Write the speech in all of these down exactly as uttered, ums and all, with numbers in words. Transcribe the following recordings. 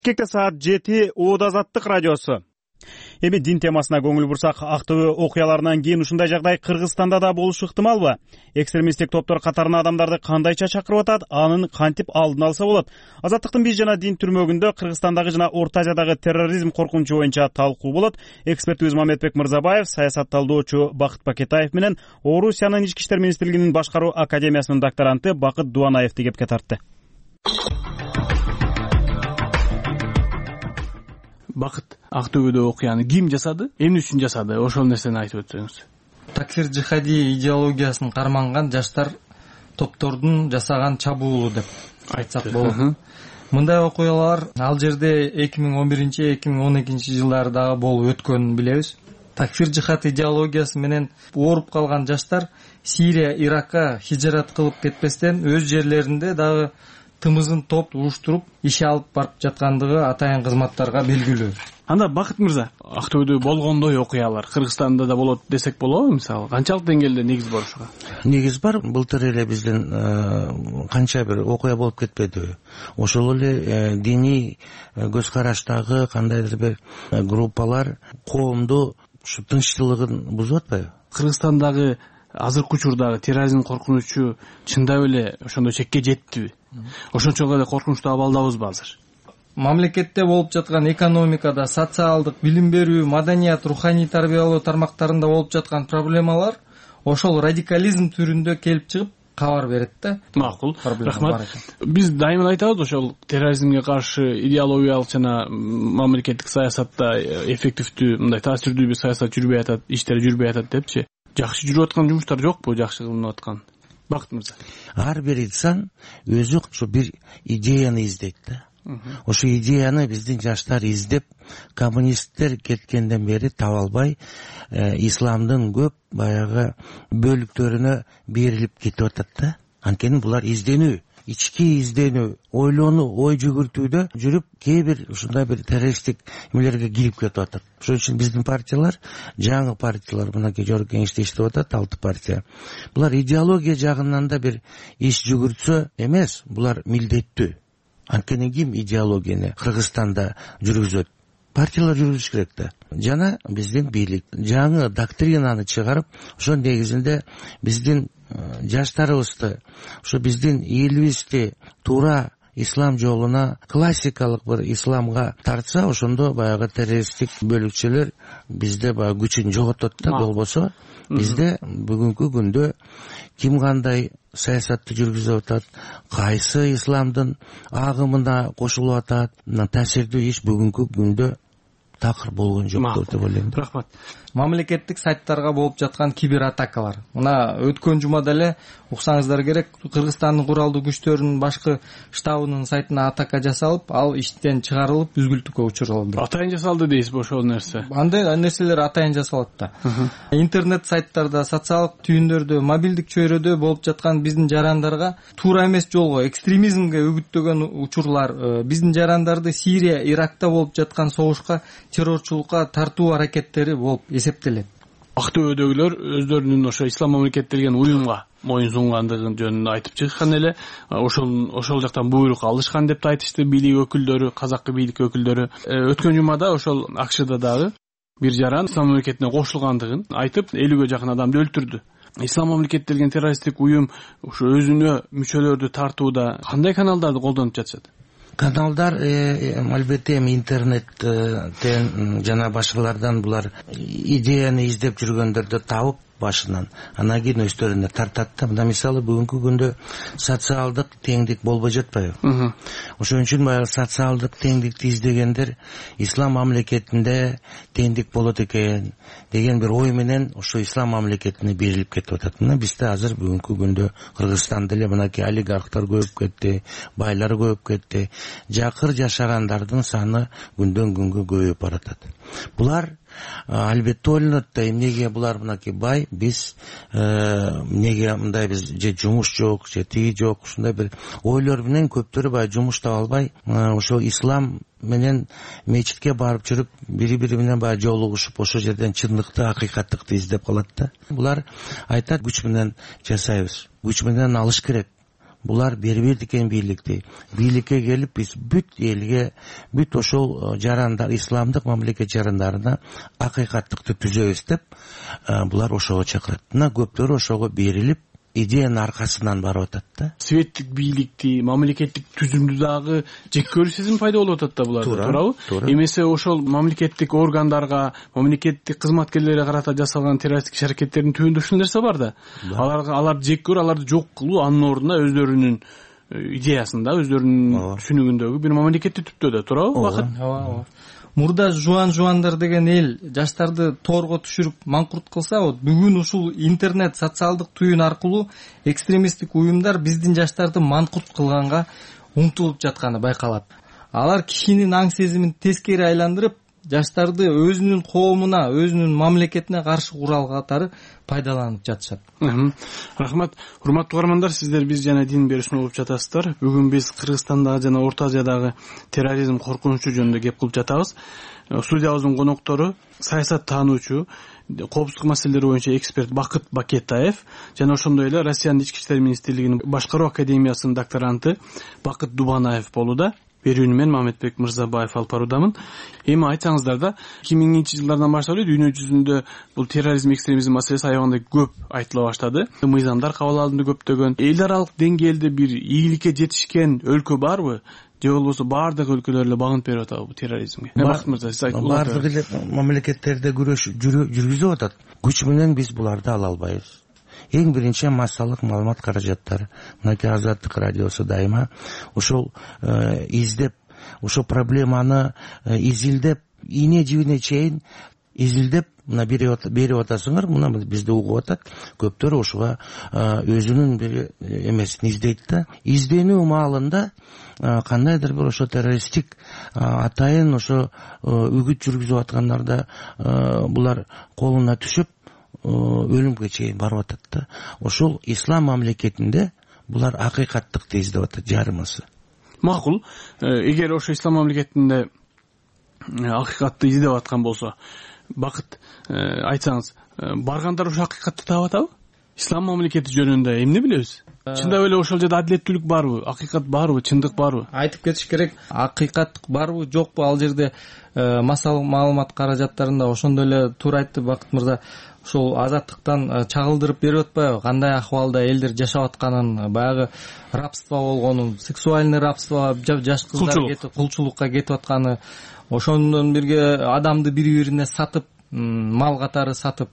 Кекте саат жети Ууда Азаттык радиосу. Эми дин темасына көңүл бурсак, Актөбө окуяларынан кийин ушундай жагдай Кыргызстанда да болушу ыктымалбы? Экстремисттик топтор катарына адамдарды кандайча чакырып атат, анын кантип алдын алса болот? Азаттыктын биз жана дин түрмөгүндө Кыргызстандагы жана Орто Азиядагы терроризм коркунучу боюнча талкуу болот. Экспертибиз Мамедбек Мырзабаев, саясат талдоочу Бакыт Бакетаев менен Орусиянын ички иштер министрлигинин башкаруу академиясынын докторанты Бакыт Дубанаевди кепке тартты. Бакыт, Актөбөдө окуяны ким жасады? Эмне үчүн жасады? Ошол нерсени айтып өтсөңүз. Такфир жихади идеологиясын карманган жаштар топтордун жасаган чабуулу деп айтсак болот. Мындай окуялар ал жерде эки миң он биринчи эки миң он экинчи жылдарда болуп өткөнүн билебиз. Такфир жихад идеологиясы менен ооруп калган жаштар Сирия, Иракка хижрат кылып кетпестен өз жерлеринде дагы тымызын топ уруштуруп иш алып барып жаткандыгы атайын кызматтарга белгилүү. Анда Бакыт мырза, Актөбөдө болгондой окуялар Кыргызстанда да болот десек болобу? Мисалы, канчалык деңгээлде негиз бар ушуга? Негиз бар. Былтыр эле биздин канча бир окуя болуп кетпедиби? Ошол эле диний көз караштагы кандайдыр бир группалар коомду ушу тынчтылыгын бузуп атпайбы? Кыргызстандагы азыркы учурдагы терроризм коркунучу чындап эле ошондой чекке жеттиби? Ошончолук эле коркунучтуу абалдабызбы азыр? Мамлекетте болуп жаткан экономикада, социалдык, билим берүү, маданият, руханий тарбиялоо тармактарында болуп жаткан проблемалар ошол радикализм түрүндө келип чыгып кабар берет да. Макул. Рахмат. Биз дайыма айтабыз, ошол терроризмге каршы идеологиялык жана мамлекеттик саясатта эффективдүү, мындай таасирдүү бир саясат жүрбөй атат, иштер жүрбөй атат депчи. Жакшы жүрүп аткан жумуштар жокпу, жакшы кылынып аткан? Бакыт мырза. Ар бир инсан өзү ошо бир идеяны издейт да. Ошо идеяны биздин жаштар издеп, коммунисттер кеткенден бери таба албай, исламдын көп баягы бөлүктөрүнө берилип кетип атат да. Анткени булар изденүү, ички изденүү, ойлонуу, ой жүгүртүүдө жүрүп, кээ бир ушундай бир террористтик эмелерге кирип кетип атат. Ошон үчүн биздин партиялар, жаңы партиялар, мынакей жогорку кеңеште иштеп атат, алты партия. Булар идеология жагынан да бир иш жүгүртсө эмес, булар милдеттүү. Анткени ким идеологияны Кыргызстанда жүргүзөт? Партиялар жүргүзүш керек да. Жана биздин бийлик жаңы доктринаны чыгарып, ошон негизинде биздин жаштарыбызды, ошо биздин элибизди туура ислам жолуна, классикалык бир исламга тартса, ошондо баягы террористтик бөлүкчөлөр бизде баягы күчүн жоготот да. Болбосо бизде бүгүнкү күндө ким кандай саясатты жүргүзүп атат, кайсы исламдын агымына кошулуп атат, таасирдүү иш бүгүнкү күндө такыр болгон жок деп ойлойм. Рахмат. Мамлекеттик сайттарга болуп жаткан кибер атакалар. Мына өткөн жумада эле уксаңыздар керек, Кыргызстандын куралдуу күчтөрүнүн башкы штабынын сайтына атака жасалып, ал иштен чыгарылып, үзгүлтүккө учуралды. Атайын жасалды дейсизби ошол нерсе? Андай нерселер атайын жасалат да. Интернет сайттарда, социалдык түйүндөрдө, мобилдик чөйрөдө болуп жаткан биздин жарандарга туура эмес жолго, экстремизмге үгүттөгөн учурлар, биздин жарандарды Сирия, Иракта болуп жаткан согушка, террорчулукка тартуу аракеттери болуп эсептелет. Актөбөдөгүлөр өздөрүнүн ошо ислам мамлекети деген уюмга моюн сунгандыгын жөнүндө айтып чыккан эле. Ошол ошол жактан буйрук алышкан деп айтышты бийлик өкүлдөрү, казакы бийлик өкүлдөрү. Өткөн жумада ошол АКШда дагы бир жаран ислам мамлекетине кошулгандыгын айтып, элүүгө жакын адамды өлтүрдү. Ислам мамлекети деген террористтик уюм ошо өзүнө мүчөлөрдү тартууда кандай каналдарды колдонуп жатышат? Каналдар албетте эми интернеттен жана башкалардан булар идеяны издеп жүргөндөрдү табып башынан, анан кийин өздөрүнө тартат да. Мына мисалы бүгүнкү күндө социалдык теңдик болбой жатпайбы? Ошон үчүн баягы социалдык теңдикти издегендер ислам мамлекетинде теңдик болот экен деген бир ой менен ошо ислам мамлекетине берилип кетип атат. Мына бизде азыр бүгүнкү күндө Кыргызстанда эле мынакей олигархтар көбөйүп кетти, байлар көбөйүп кетти. Жакыр жашагандардын саны күндөн күнгө көбөйүп баратат. Булар албетте ойлонот да, эмнеге булар мынакей бай, биз эмнеге мындай биз же жумуш жок, же тиги жок, ушундай бир ойлор менен көптөрү баягы жумуш таба албай, ошо ислам менен мечитке барып жүрүп, бири-бири менен баягы жолугушуп, ошол жерден чындыкты, акыйкаттыкты издеп калат да. Булар айтат, күч менен жасайбыз, күч менен алыш керек. булар бербейт экен бийликти. Бийликке келип биз бүт элге, бүт ошол жарандар, исламдык мамлекет жарандарына акыйкаттыкты түзөбүз деп булар ошого чакырат. Мына көптөрү ошого берилип, идеянын аркасынан барып атат да. Светтик бийликти, мамлекеттик түзүмдү дагы жек көрүү сезими пайда болуп атат да буларда, туурабы? Эмесе ошол мамлекеттик органдарга, мамлекеттик кызматкерлерге карата жасалган террористтик аракеттердин түбүндө ушул нерсе бар да. Аларга аларды жек көрүү, аларды жок кылуу, анын ордуна өздөрүнүн идеясында, өздөрүнүн түшүнүгүндөгү бир мамлекетти түптөө да, туурабы? Бакыт. Ооба. Мурда жуан жуандар деген эл жаштарды тоорго түшүрүп маңкурт кылса, вот бүгүн ушул интернет, социалдык түйүн аркылуу экстремисттик уюмдар биздин жаштарды маңкурт кылганга умтулуп жатканы байкалат. Алар кишинин аң сезимин тескери айландырып, жаштарды өзүнүн коомуна, өзүнүн мамлекетине каршы курал катары пайдаланып жатышат. Рахмат. Урматтуу угармандар, сиздер биз жана дин берүүсүн угуп жатасыздар. Бүгүн биз Кыргызстандагы жана Орто Азиядагы терроризм коркунучу жөнүндө кеп кылып жатабыз. Студиябыздын коноктору саясат таануучу, коопсуздук маселелери боюнча эксперт Бакыт Бакетаев жана ошондой эле Россиянын ички иштер министрлигинин башкаруу академиясынын докторанты Бакыт Дубанаев болууда. Берүүнү мен Мамедбек Мырзабаев алып баруудамын. Эми айтсаңыздар да, эки миңинчи жылдардан баштап эле дүйнө жүзүндө бул терроризм, экстремизм маселеси аябагандай көп айтыла баштады. Мыйзамдар кабыл алынды көптөгөн. Эл аралык деңгээлде бир ийгиликке жетишкен өлкө барбы? Же болбосо баардык өлкөлөр эле багынып берип атабы бул терроризмге? Бакыт мырза, сиз айтыңыз. Баардык эле мамлекеттерде күрөш жүргүзүп атат. Күч менен биз буларды ала албайбыз. Эң биринчи массалык маалымат каражаттары. Мынакей Азаттык радиосу дайыма ошол издеп, ошол проблеманы изилдеп, ийне жибине чейин изилдеп, мына берип атасыңар, мына бизди угуп атат. Көптөр ошого өзүнүн бир эмесин издейт да. Изденүү маалында кандайдыр бир ошо террористтик атайын ошо үгүт жүргүзүп аткандарда булар колуна түшүп өлүмгө чейин барып атат да. Ошол ислам мамлекетинде булар акыйкаттыкты издеп атат, жарымысы. Макул. Эгер ошо ислам мамлекетинде акыйкатты издеп аткан болсо, Бакыт, айтсаңыз, баргандар ошо акыйкатты таап атабы? Ислам мамлекети жөнүндө эмне билебиз? Чындап эле ошол жерде адилеттүүлүк барбы? Акыйкат барбы? Чындык барбы? Айтып кетиш керек. Акыйкаттык барбы, жокпу? Ал жерде массалык маалымат каражаттарында ошондой эле туура айтты Бакыт мырза. Ошол азаттыктан чагылдырып берип атпайбы? Кандай акыбалда элдер жашап атканын, баягы рабство болгонун, сексуальный рабство, жаш кыздар кетип кулчулукка кетип атканы, ошондон бирге адамды бири-бирине сатып, мал катары сатып,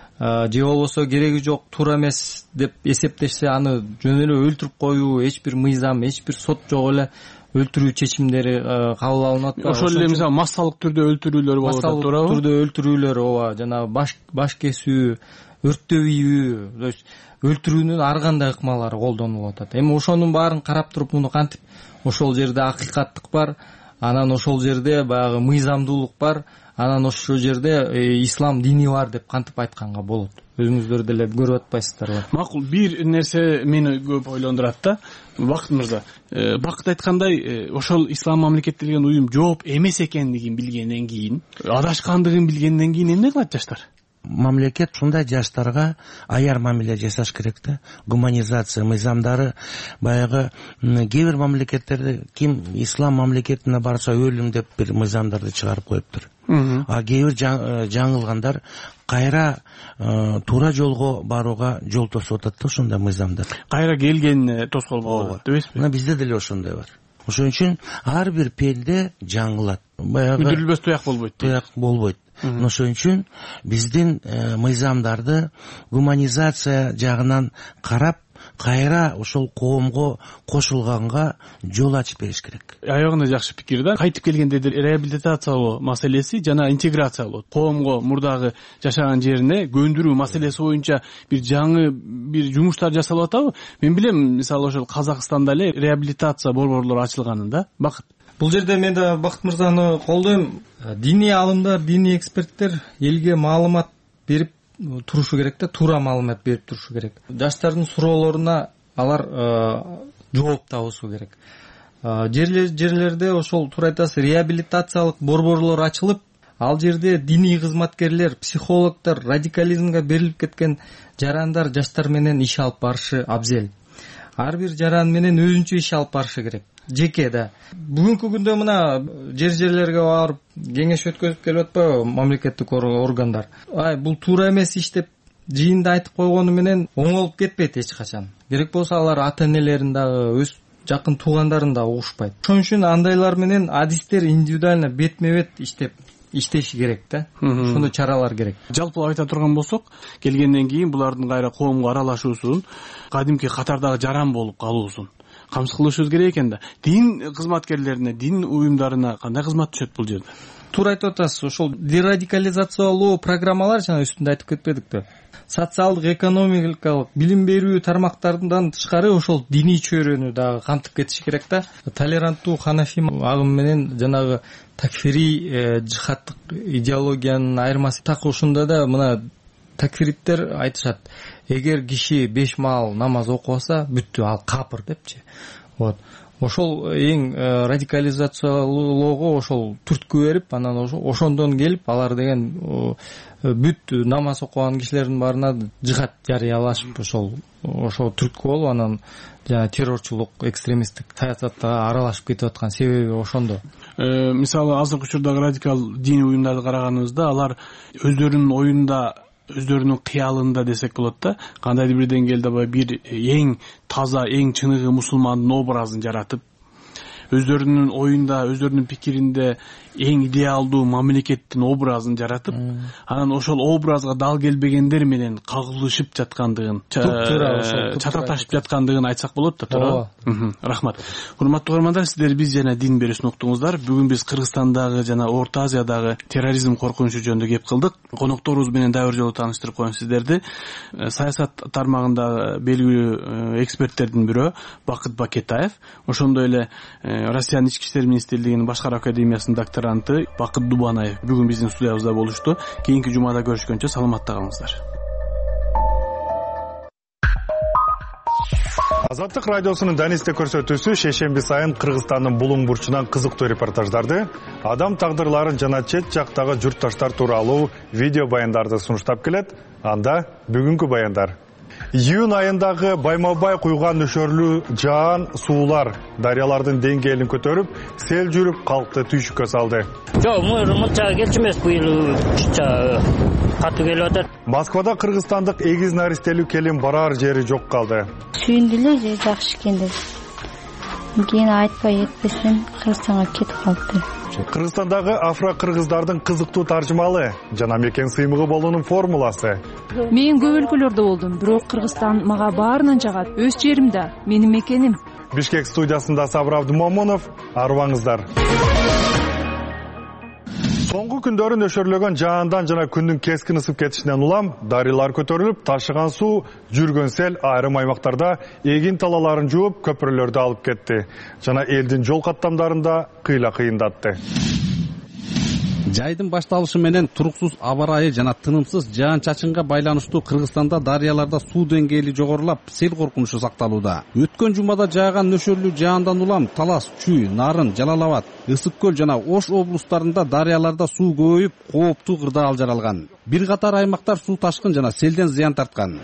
же болбосо кереги жок, туура эмес деп эсептешсе, аны жөн эле өлтүрүп коюу, эч бир мыйзам, эч бир сот жок эле өлтүрүү чечимдери кабыл алынып атпайбы? Ошол эле мисалы массалык түрдө өлтүрүүлөр болуп атат, туурабы? Массалык түрдө өлтүрүүлөр, ооба, жана баш баш кесүү, өрттөп ийүү, то есть өлтүрүүнүн ар кандай ыкмалары колдонулуп атат. Эми ошонун баарын карап туруп, муну кантип ошол жерде акыйкаттык бар, анан ошол жерде баягы мыйзамдуулук бар, анан ошол жерде ислам дини бар деп кантип айтканга болот? Өзүңүздөр деле көрүп атпайсыздарбы? Макул, бир нерсе мени көп ойлондурат да. Бакыт мырза, Бакыт айткандай, ошол ислам мамлекети деген уюм жооп эмес экендигин билгенден кийин, адашкандыгын билгенден кийин эмне кылат жаштар? Мамлекет ушундай жаштарга аяр мамиле жасаш керек да. Гуманизация мыйзамдары баягы кээ бир мамлекеттерде ким ислам мамлекетине барса өлүм деп бир мыйзамдарды чыгарып коюптур. А кээ бир жаңылгандар кайра туура жолго барууга жол тосуп атат да ошондой мыйзамдар. Кайра келгенине тоскоол болот, дебесизби? Мына бизде деле ошондой бар. Ошон үчүн ар бир пенде жаңылат. Баягы үдүрүлбөс туяк болбойт. Туяк болбойт. Ошон үчүн биздин мыйзамдарды гуманизация жагынан карап, кайра ошол коомго кошулганга жол ачып бериш керек. Аягында жакшы пикир да. Кайтып келгенде реабилитациялоо маселеси жана интеграция болот. Коомго мурдагы жашаган жерине көндүрүү маселеси боюнча бир жаңы бир жумуштар жасалып атабы? Мен билем, мисалы ошол Казакстанда эле реабилитация борборлору ачылганын да. Бакыт. Бул жерде мен да Бакыт мырзаны колдойм. Дини алымдар, дини эксперттер элге маалымат берип турушу керек да, туура маалымат берип турушу керек. Жаштардын суроолоруна алар жооп табышуу керек. Жерлерде ошол туура айтасыз, реабилитациялык борборлор ачылып, ал жерде диний кызматкерлер, психологдор, радикализмге берилип кеткен жарандар жаштар менен иш алып барышы абзел. ар бир жаран менен өзүнчө иш алып барышы керек, жеке да. Бүгүнкү күндө мына жер жерлерге барып кеңеш өткөзүп келип атпайбы мамлекеттик органдар. Ай, бул туура эмес иш деп жыйында айтып койгону менен оңолуп кетпейт эч качан. Керек болсо алар ата энелерин дагы, өз жакын туугандарын да угушпайт. Ошон үчүн андайлар менен адистер индивидуально бетме бет иштеп иштеши керек да. Ошондой чаралар керек. Жалпы айта турган болсок, келгенден кийин булардын кайра коомго аралашуусун, кадимки катардагы жаран болуп калуусун камсыз кылышыбыз керек экен да. Дин кызматкерлерине, дин уюмдарына кандай кызмат түшөт бул жерде? Туура айтып атасыз. Ошол дерадикализациялоо программалар жана үстүндө айтып кетпедикпи? Социалдык, экономикалык, билим берүү тармактарынан тышкары ошол диний чөйрөнү дагы камтып кетиш керек да. Толеранттуу ханафи агым менен жанагы такфири жихадтык идеологиянын айырмасы так ушунда да. Мына такфириттер айтышат, эгер киши беш маал намаз окубаса бүттү, ал капыр депчи. Вот. Ошол эң радикализациялоого ошол түрткү берип, анан ошондон келип алар деген бүт намаз окуган кишилердин баарына жихад жарыялашып, ошол ошол түрткү болуп, анан жана террорчулук, экстремисттик саясатта аралашып кетип аткан себеби ошондо. Мисалы азыркы учурдагы радикал диний уюмдарды караганыбызда, алар өздөрүнүн оюнда, өздөрүнүн кыялында десек болот да, кандайдыр бир деңгээлде бир эң таза, эң чыныгы мусулмандын образын жаратып, өздөрүнүн оюнда, өздөрүнүн пикиринде эң идеалдуу мамлекеттин образын жаратып, анан ошол образга дал келбегендер менен кагылышып жаткандыгын, чататашып жаткандыгын айтсак болот да, туура. Рахмат. Урматтуу угармандар, сиздер биз жана дин берүүсүн уктуңуздар. Бүгүн биз Кыргызстандагы жана Орто Азиядагы терроризм коркунучу жөнүндө кеп кылдык. Конокторубуз менен дагы бир жолу тааныштырып коеюн сиздерди. Саясат тармагында белгилүү эксперттердин бирөө Бакыт Бакетаев, ошондой эле Россиянын ички иштер министрлигинин башкаруу академиясынын докторанты Бакыт Дубанаев бүгүн биздин студиябызда болушту. Кийинки жумада көрүшкөнчө саламатта калыңыздар. Азаттык радиосунун Данисте көрсөтүүсү шейшемби сайын Кыргызстандын булуң бурчунан кызыктуу репортаждарды, адам тагдырларын жана чет жактагы журтташтар тууралуу видео баяндарды сунуштап келет. Анда бүгүнкү баяндар. Июнь айындагы байма-бай куйган нөшөрлүү жаан суулар дарыялардын деңгээлин көтөрүп, сел жүрүп калкты түйшүккө салды. Жок, мынча келчү эмес, быйыл катуу келип атат. Москвада кыргызстандык эгиз наристелүү келин барар жери жок калды. Сүйүндү эле же жакшы экен деп. Кийин айтпай этпесем Кыргызстанга кетип калды. Кыргызстандагы афро-кыргыздардын кызыктуу таржымалы жана мекен сыймыгы болуунун формуласы. Мен көп өлкөлөрдө болдум, бирок Кыргызстан мага баарынан жагат. Өз жерим да, менин мекеним. Бишкек студиясында Сабыр Абдымомунов, арыбаңыздар. Соңку күндөрү нөшөрлөгөн жаандан жана күндүн кескин ысып кетишинен улам дарыялар көтөрүлүп, ташыган суу жүргөн сел айрым аймактарда эгин талаларын жууп, көпүрөлөрдү алып кетти. Жана элдин жол каттамдарында кыйла кыйындатты. Жайдын башталышы менен туруксуз аба ырайы жана тынымсыз жаан чачынга байланыштуу Кыргызстанда дарыяларда суу деңгээли жогорулап, сел коркунучу сакталууда. Өткөн жумада жааган нөшөрлүү жаандан улам Талас, Чүй, Нарын, Жалал Абад, Ысык көл жана Ош облустарында дарыяларда суу көбөйүп, кооптуу кырдаал жаралган. Бир катар аймактар суу ташкын жана селден зыян тарткан.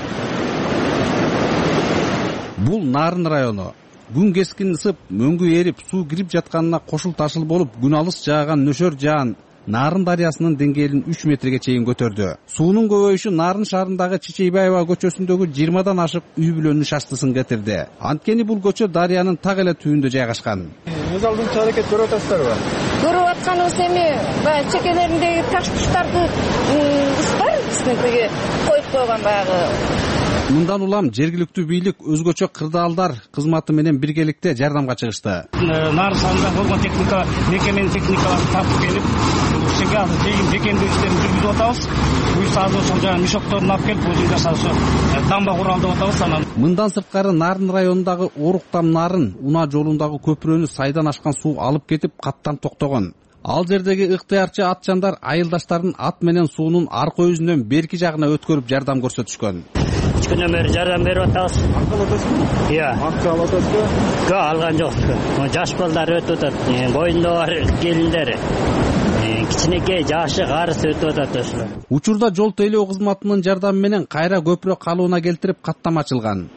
Бул Нарын району. Күн кескин ысып, мөңгү эрип, суу кирип жатканына кошул ташыл болуп, күн алыс жааган нөшөр жаан Нарын дарыясынын деңгээлин үч метрге чейин көтөрдү. Суунун көбөйүшү Нарын шаарындагы Чечейбаева көчөсүндөгү жыйырмадан ашык үй бүлөнүн шаштысын кетирди. Анткени бул көчө дарыянын так эле түбүндө жайгашкан. Өз алдынча аракет көрүп атасыздарбы? Көрүп атканыбыз эми баягы чекелериндеги таш туштарды ыстар кичинекейге коюп койгон баягы. Мындан улам жергиликтүү бийлик өзгөчө кырдаалдар кызматы менен биргеликте жардамга чыгышты. Нарын шаарында болгон техника, мекеменин техникаларын тартып келип, ушеге азыр жегин бекемдөө иштерин жүргүзүп атабыз. Буюрса азыр ошол жана мешокторун алып келип, өзүн жашашы дамба куралдап атабыз анан. Мындан сырткары Нарын районундагы Оруктам Нарын унаа жолундагы көпүрөнү сайдан ашкан суу алып кетип, каттан токтогон. Ал жердеги ыктыярчы атчандар айылдаштардын ат менен суунун арка өзүнөн берки жагына өткөрүп жардам көрсөтүшкөн. Үч күнөн бери жардам берип атабыз. Акча алып атасызбы? Иә. Акча алып атасызбы? Жок, алган жокпуз. Жаш балдар өтүп атат, боюнда бар келиндер. Кичинекей жашы карыс өтүп атат ошолор. Учурда жол тейлөө кызматынын жардамы менен кайра көпүрө калыбына келтирип каттам ачылган.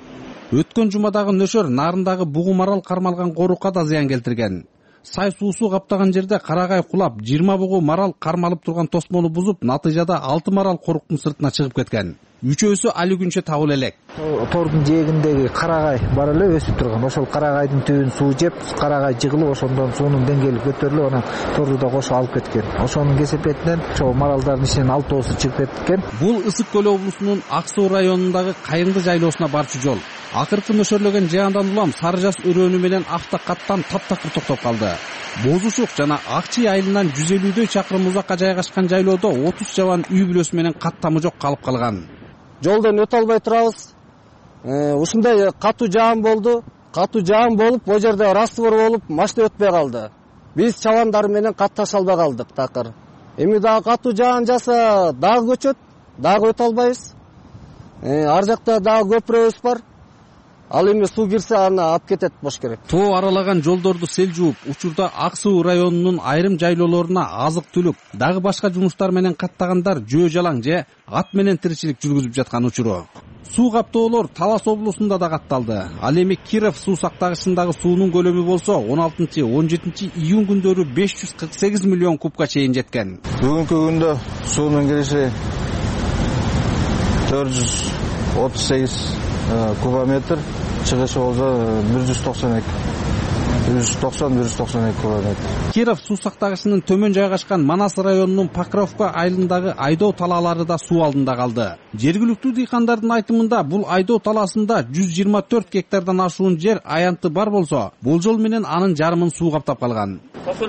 Өткөн жумадагы нөшөр Нарындагы бугу марал кармалган корукка да зыян келтирген. Сай суусу каптаган жерде карагай кулап, жыйырма бугу марал кармалып турган тосмону бузуп, натыйжада алты марал коруктун сыртына чыгып кеткен. Үчөөсү али күнчө табыла элек. Тордун жээгиндеги карагай бар эле өсүп турган. Ошол карагайдын түбүн суу жеп, карагай жыгылып, ошондон суунун деңгээли көтөрүлүп, анан торду да кошо алып кеткен. Ошонун кесепетинен ошол маралдардын ичинен алтоосу чыгып кеткен. Бул Ысык көл облусунун Ак Суу районундагы Кайыңды жайлоосуна барчу жол. Акыркы нөшөрлөгөн жаандан улам сары жаз өрөөнү менен автокаттан таптакыр токтоп калды. Бозушук жана Акчый айылынан жүз элүүдөй чакырым узакка жайгашкан жайлоодо отуз жабан үй бүлөсү менен каттамы жок калып калган. Жолдон өтө албай турабыз. Ушундай катуу жаан болду. Катуу жаан болуп, бул жерде раствор болуп, машина өтпөй калды. Биз чабандар менен катташа албай калдык такыр. Эми дагы катуу жаан жаса, дагы көчөт, дагы өтө албайбыз. Ар жакта дагы көпүрөбүз бар. Ал эми суу кирсе аны алып кетет болуш керек. Тоо аралаган жолдорду сел жууп, учурда Ак Суу районунун айрым жайлоолоруна азык-түлүк, дагы башка жумуштар менен каттагандар жөө жалаң же ат менен тиричилик жүргүзүп жаткан учуру. Суу каптоолор Талас облусунда да катталды. Ал эми Киров суу сактагычындагы суунун көлөмү болсо он алтынчы он жетинчи июнь күндөрү беш жүз кырк сегиз миллион кубка чейин жеткен. Бүгүнкү күндө суунун кириши төрт жүз отуз сегиз кубометр, чыгышы болсо бир жүз токсон эки. бир жүз токсон бир жүз токсон эки кубометр. Киров суу сактагычынын төмөн жайгашкан Манас районунун Покровка айылындагы айдоо талаалары да суу алдында калды. Жергиликтүү дыйкандардын айтымында бул айдоо талаасында жүз жыйырма төрт гектардан ашуун жер аянты бар болсо, болжол менен анын жарымын суу каптап калган.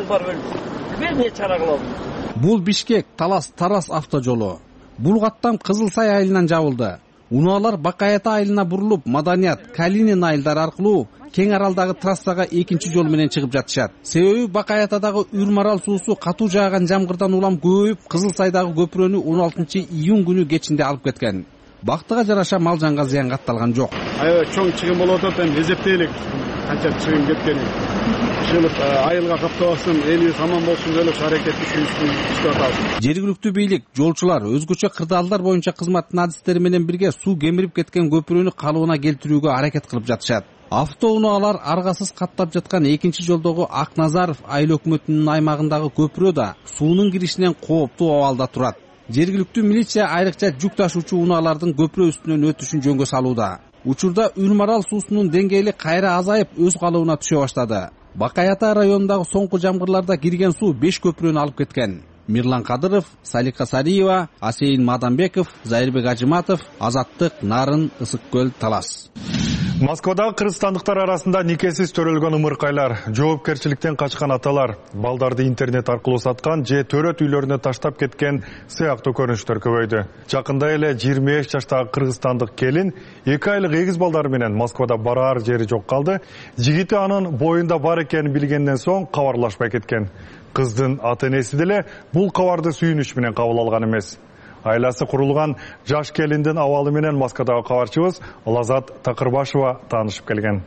Бул Бишкек Талас Тарас автожолу. Бул каттам Кызыл Сай айылынан жабылды. Унаалар Бакаята айылына бурулуп, Маданият, Калинин айылдары аркылуу Кең Аралдагы трассага экинчи жол менен чыгып жатышат. Себеби Бакаятадагы Үрмарал суусу катуу жааган жамгырдан улам көбөйүп, Кызыл Сайдагы көпүрөнү он алтынчы июнь күнү кечинде алып кеткен. Бактыга жараша мал жанга зыян катталган жок. Аябай чоң чыгым болуп атат, эми эзептейлик канча чыгым кеткенин. Чылып айылга каптабасын, элибиз аман болсун деп аракетти иштеп атабыз. Жергиликтүү бийлик жолчулар өзгөчө кырдаалдар боюнча кызматтын адистери менен бирге суу кемирип кеткен көпүрөнү калыбына келтирүүгө аракет кылып жатышат. Автоунаа аргасыз каттап жаткан экинчи жолдогу Ак Назаров айыл өкмөтүнүн аймагындагы көпүрө да суунун киришинен кооптуу абалда турат. Жергиликтүү милиция айрыкча жүк ташуучу унаалардын көпүрө үстүнөн өтүшүн жөнгө салууда. Учурда Үрмарал суусунун деңгээли кайра азайып, өз калыбына түшө баштады. Бакаята районундагы соңку жамгырларда кирген суу беш көпүрөнү алып кеткен. Мирлан Кадыров, Салика Сариева, Асейин Мадамбеков, Зайырбек Ажыматов, Азаттык, Нарын, Ысык көл, Талас. Москвадагы кыргызстандыктар арасында никесиз төрөлгөн ымыркайлар, жоопкерчиликтен качкан аталар, балдарды интернет аркылуу саткан же төрөт үйлөрүнө таштап кеткен сыяктуу көрүнүштөр көбөйдү. Жакында эле жыйырма беш жаштагы кыргызстандык келин эки айлык эгиз балдары менен Москвада бараар жери жок калды. Жигити анын боюнда бар экенин билгенден соң кабарлашпай кеткен. Кыздын ата-энеси деле бул кабарды сүйүнүч менен кабыл алган эмес. Айласы курулган жаш келиндин абалы менен Москвадагы кабарчыбыз Лазат Такырбашева таанышып келген.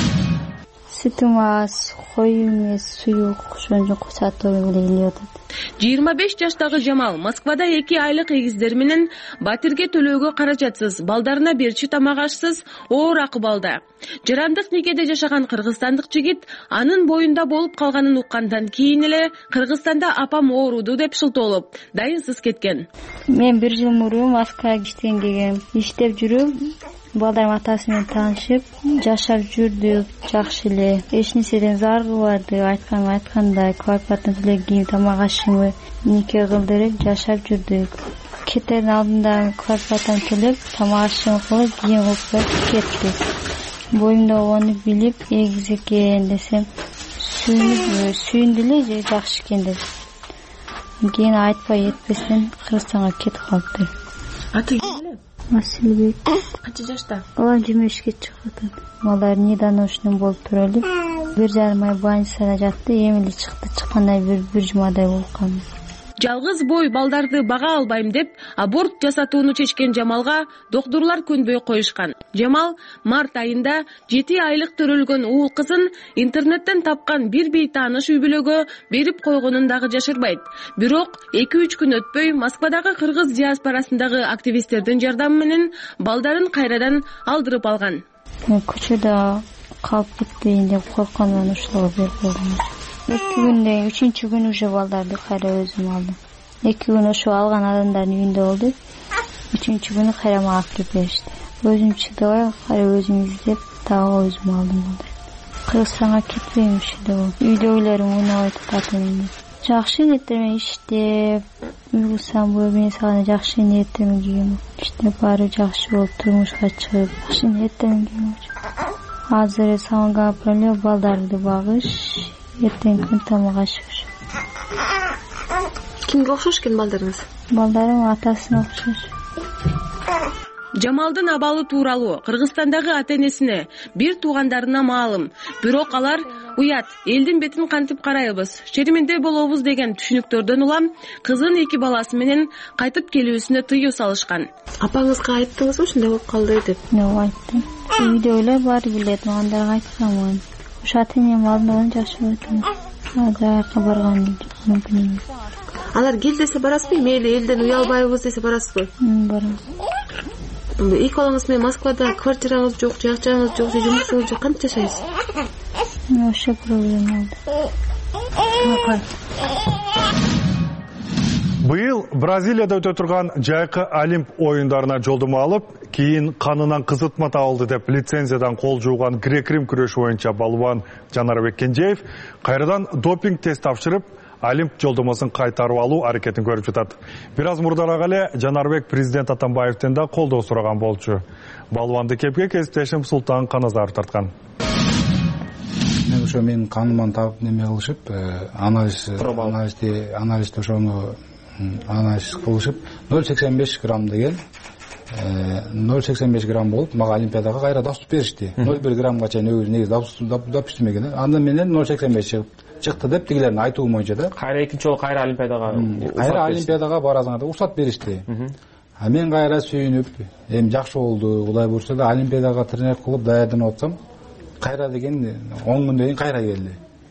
Сүтүм аз, коюу эмес, суюк, ошондо кусатып эле атат. жыйырма беш жаштагы Жамал Москвада эки айлык эгиздер менен батирге төлөөгө каражатсыз, балдарына берчү тамак ашсыз, оор акыбалда. Жарандык никеде жашаган кыргызстандык жигит анын боюнда болуп калганын уккандан кийин эле Кыргызстанда апам ооруду деп шылтоолоп, дайынсыз кеткен. Мен бир жыл мурун Москвага иштен келгем. Иштеп жүрүп, балдарым атасы менен таанышып, жашап жүрдүк, жакшы эле. Эч нерседен зарылбады, айткан айткандай, квартиратын төлөгөн, тамак ашымы, нике кылдырып жашап жүрдүк. Кетердин алдында квартиратын төлөп, тамак ашымы кылып, кийин кылып кеттик. Боюмда болгону билип, эгиз экен десем, сүйүнүп, сүйүндү эле, жакшы экен деп. Кийин айтпай этпестен Кыргызстанга кетип калды. Аты ким? Масилбек. Канча жашта? Алар жыйырма бешке чыгып атат. Алар недоношенный болуп туруп эле бир жарым ай больницада жатты, эми эле чыкты. Чыккандай бир бир жумадай болуп калды. Жалгыз бой балдарды бага албайм деп аборт жасатууну чечкен Жамалга доктурлар көнбөй коюшкан. Жамал март айында жети айлык төрөлгөн уул кызын интернеттен тапкан бир бейтааныш үй бүлөгө берип койгонун дагы жашырбайт. Бирок эки үч күн өтпөй Москвадагы кыргыз диаспорасындагы активисттердин жардамы менен балдарын кайрадан алдырып алган. Көчөдө калып кетпейин деп корккондон ушуга берип койдум. Эки күндөн үчүнчү күн уже балдарды кайра өзүм алдым. Эки күн ошо алган адамдардын үйүндө болду. Үчүнчү күнү кайра мага алып беришти. Өзүм чыдабай кайра өзүм издеп дагы өзүм алдым балдарды. Кыргызстанга кетпейм ушул үйдөгүлөрүм уйнабай атат. Жакшы ниеттер менен иштеп, уйгусам бул мен сага жакшы ниеттер менен кийген. Иштеп баары жакшы болуп турмушка чыгып, жакшы ниеттер менен кийген. Азыр самга проблема балдарды багыш, эртең күн тамак ашыш. Кимге окшош экен балдарыңыз? Балдарым атасына окшош. Жамалдын абалы тууралуу Кыргызстандагы ата-энесине, бир туугандарына маалым. Бирок алар уят, элдин бетин кантип карайбыз, шериминде болобуз деген түшүнүктөрдөн улам кызын эки баласы менен кайтып келүүсүнө тыюу салышкан. Апаңызга айттыңызбы ушундай болуп калды деп? Ооба, айттым. Үйдөгүлөр баары билет, андарга айтканмын. Ушу ата-энем алдынан жашап өтөм. Жаакка барган мүмкүн эмес. Алар кел десе барасызбы? Мейли элден уялбайбыз десе барасызбы? Барам. Эки балаңыз менен Москвада квартираңыз жок, жак жагыңыз жок, жумушуңуз жок, кантип жашайсыз? Ошо проблема болду. Быйыл Бразилияда өтө турган жайкы Олимп оюндарына жолдомо алып, кийин канынан кызытма табылды деп лицензиядан кол жууган грек-рим күрөшү боюнча балуан Жанарбек Кенжеев кайрадан допинг тест тапшырып, Олимп жолдомосун кайтарып алуу аракетин көрүп жатат. Бир аз мурдараак эле Жанарбек президент Атамбаевден да колдоо сураган болчу. Балуанды кепке кесиптешим Султан Каназаров тарткан. Мен ошо менин каныман таап неме кылышып, анализ анализди анализди ошону анализ кылышып ноль сексен беш грамм деген ноль сексен беш грамм болуп, мага Олимпиадага кайра доступ беришти. ноль бир граммга чейин өзү негизи допустим. Андан менен ноль сексен беш чыгып чыкты деп тигилердин айтуу боюнча да. Кайра экинчи жолу кайра Олимпиадага кайра Олимпиадага барасыңар деп уруксат беришти. А мен кайра сүйүнүп, эми жакшы болду, Кудай буйрса да Олимпиадага тренер кылып даярданып атсам, кайра деген он күндөн кийин кайра келди.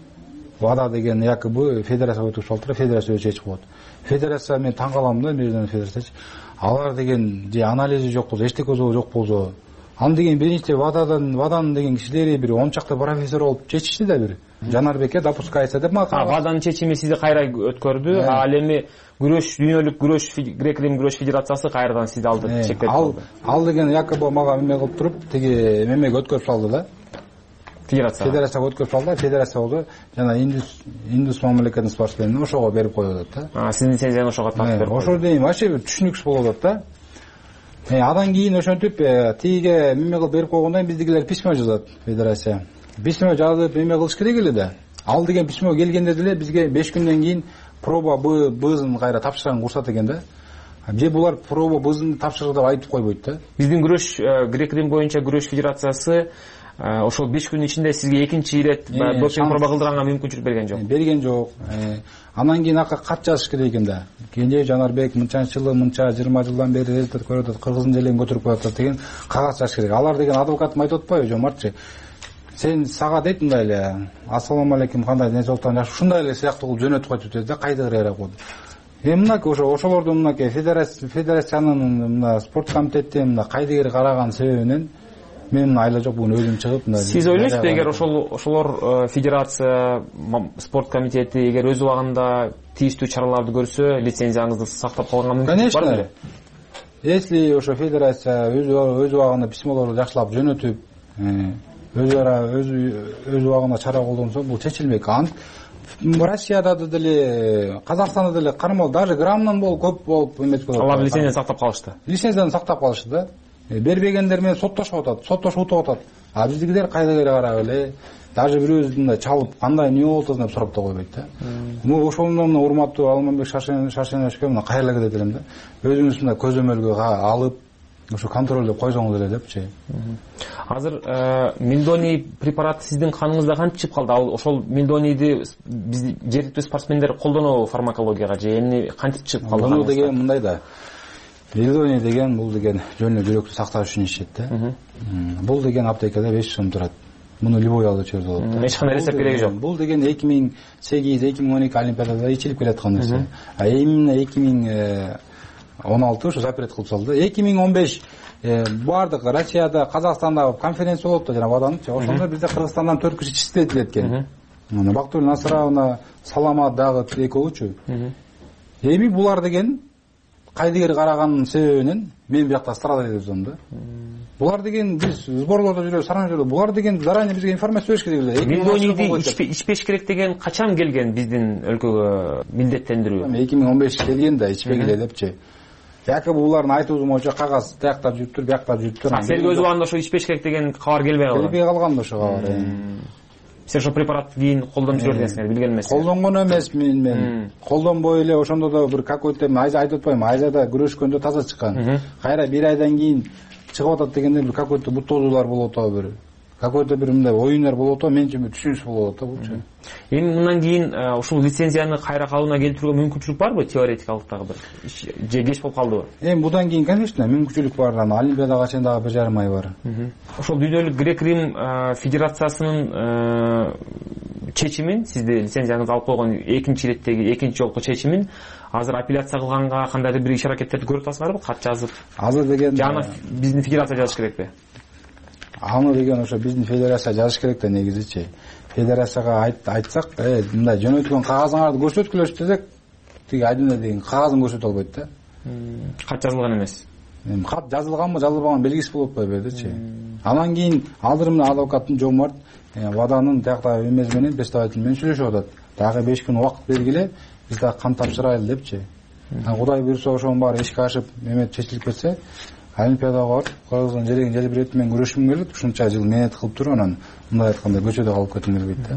ВАДА деген якобы федерация өтүп шалтыр, федерация өзү чечип коет. Федерация мен таң калам да, международный федерация. Алар деген же анализи жок болсо, эчтеке жок болсо, аны деген биринчи ВАДАдан, ВАДАнын деген кишилери бир он чакты профессор болуп чечишти да бир. Жанарбекке допускается деп мага. ВАДАнын чечими сизди кайра өткөрдү. Ал эми күрөш, дүйнөлүк күрөш, грек-рим күрөш федерациясы кайрадан сизди алды чектеп алды. Ал деген якобы мага эме кылып туруп, тиги мемеге өткөрүп салды да. Федерация. Федерацияга өткөрүп салды, федерация болду. Жана Индус Индус мамлекетинин спортсменин ошого берип коюп атат да. А, сиздин лицензияны ошого тартып берип. Ошо дейм, вообще түшүнүксүз болуп атат да. Э, адан кийин ошентип тиге меме кылып берип койгондон кийин биздикилер письмо жазат федерация. Письмо жазып меме кылыш керек эле да. Ал деген письмо келгенде деле бизге беш күндөн кийин проба Б Бзын кайра тапшырган курсат экен да. Же булар проба Бзын тапшырды деп айтып койбойт да. Биздин күрөш грек-рим боюнча күрөш федерациясы ошол беш күн ичинде сизге экинчи ирет допинг проба кылдырганга мүмкүнчүлүк берген жок. Берген жок. Анан кийин ака кат жазыш керек экен да. Кенже Жанарбек мынчанчы жылы мынча жыйырма жылдан бери результат көрүп атат, кыргыздын желегин көтөрүп коюп деген кагаз жазыш керек. Алар деген адвокатым айтып атпайбы, жомартчы. Сен сага дейт мындай эле, ассаламу алейкум, кандай не жолтан жакшы, ушундай эле сыяктуу кылып жөнөтүп коюп да, кайда кайра коюп. Эми мынакей ошо ошолордун мынакей федерациянын мына спорт комитети мына кайдыгер караган себебинен мен айла жок бүгүн өзүм чыгып мына. Сиз ойлойсузбу, эгер ошол ошолор федерация, спорт комитети эгер өз убагында тийиштүү чараларды көрсө, лицензияңызды сактап калганга мүмкүнчүлүк бар беле? Если ошо федерация өз өз убагында письмолорду жакшылап жөнөтүп, өз ара өз өз убагында чара колдонсо, бул чечилмек. Россияда деле, Казакстанда деле кармал даже граммдан болуп көп болуп эмес болот. Алар лицензияны сактап калышты. Лицензияны сактап калышты да. Бербегендер менен соттошуп атат, соттошуп утуп атат. А биздикилер кайда кайра карап эле, даже бирөөбүз мындай чалып, кандай эмне болду деп сурап да койбойт да. Мына ошондон мына урматтуу Алмамбек Шашеновичке мына кайрыла кетет элем да. Өзүңүз мына көзөмөлгө алып, ошо контролдоп койсоңуз эле депчи. Азыр мелдоний препараты сиздин каныңызда кантип чыгып калды? Ал ошол мелдонийди биз жергиликтүү спортсмендер колдонобу фармакологияга же эмне кантип чыгып калды? Бул деген мындай да. Мелдоний деген бул деген жөн эле жүрөктү сакташ үчүн ишет да. Бул деген аптекада беш сом турат. Муну любой алып чыгып болот. Эч кандай рецепт кереги жок. Бул деген эки миң сегиз эки миң он эки олимпиадада ичилип келаткан нерсе. А именно эки миң он алты ушу запрет кылып салды. эки миң он беш бардык Россияда, Казакстанда конференция болот да, жана ваданчы. Ошондо бизде Кыргызстандан төрт киши чечилет экен. Мына Бактыгүл Насыровна, Саламат дагы экөөчү. Эми булар деген кайдыгер караганын себебинен мен биякта страдать этип атам да. Булар деген биз сборлордо жүрөбүз, саран жүрөбүз. Булар деген заранее бизге информация бериш керек эле. Мелдонийди ичпеш керек деген качан келген биздин өлкөгө милдеттендирүү? эки миң он беш келген да, ичпегиле депчи. Якобы булардын айтуусу боюнча кагаз тияктап жүрүптүр, биякта жүрүптүр. Силерге өз убагында ошо ичпеш керек деген кабар келбей калган. Келбей калган да ошо кабар. Сиз ошо препаратты кийин колдонуп жүрөт экенсиңер, билген эмессиз? Колдонгон эмесмин мен. Колдонбой эле ошондо да бир какой-то айза айтып атпайм, айзада күрөшкөндө таза чыккан. Кайра бир айдан кийин чыгып атат дегенде бир какой-то бутозулар болуп атабы бир. Какой-то бир мындай оюндар болуп атабы, мен үчүн түшүнүш болуп атабы булчу. Эми мындан кийин ушул лицензияны кайра калууна келтирүүгө мүмкүнчүлүк барбы, теоретикалык дагы бир? Же кеч болуп калдыбы? Эми будан кийин, конечно, мүмкүнчүлүк бар. Олимпиадага чейин дагы бир жарым ай бар. Ошол дүйнөлүк грек-рим федерациясынын чечимин, сизди лицензияңызды алып койгон экинчи иреттеги экинчи жолку чечимин азыр апелляция кылганга кандайдыр бир иш аракеттерди көрүп атасыңарбы? Кат жазып. Азыр деген жана биздин федерация жазыш керекпи? Аны деген ошо биздин федерация жазыш керек да негизичи. Федерацияга айтсак, э, мындай жөнөткөн кагазыңарды көрсөткүлөчү десек, тиги айдына деген кагазын көрсөтө албайт да. Кат жазылган эмес. Эми кат жазылганбы, жазылбаган белгиси болуп атпайбы бердичи. Анан кийин алдырым адвокаттын Жомарт ваданын тиякта эмеси менен представитель менен сүйлөшүп атат. Дагы беш күн убакыт бергиле, биз дагы кан тапшырайлы депчи. Кудай буйрса ошонун баары ишке ашып, эме чечилип кетсе, Олимпиадага барып, Кыргыздын жерегин желбиретип мен күрөшүм келет, ушунча жыл менет кылып туруп, анан мындай айтканда көчөдө калып кетким келбейт да.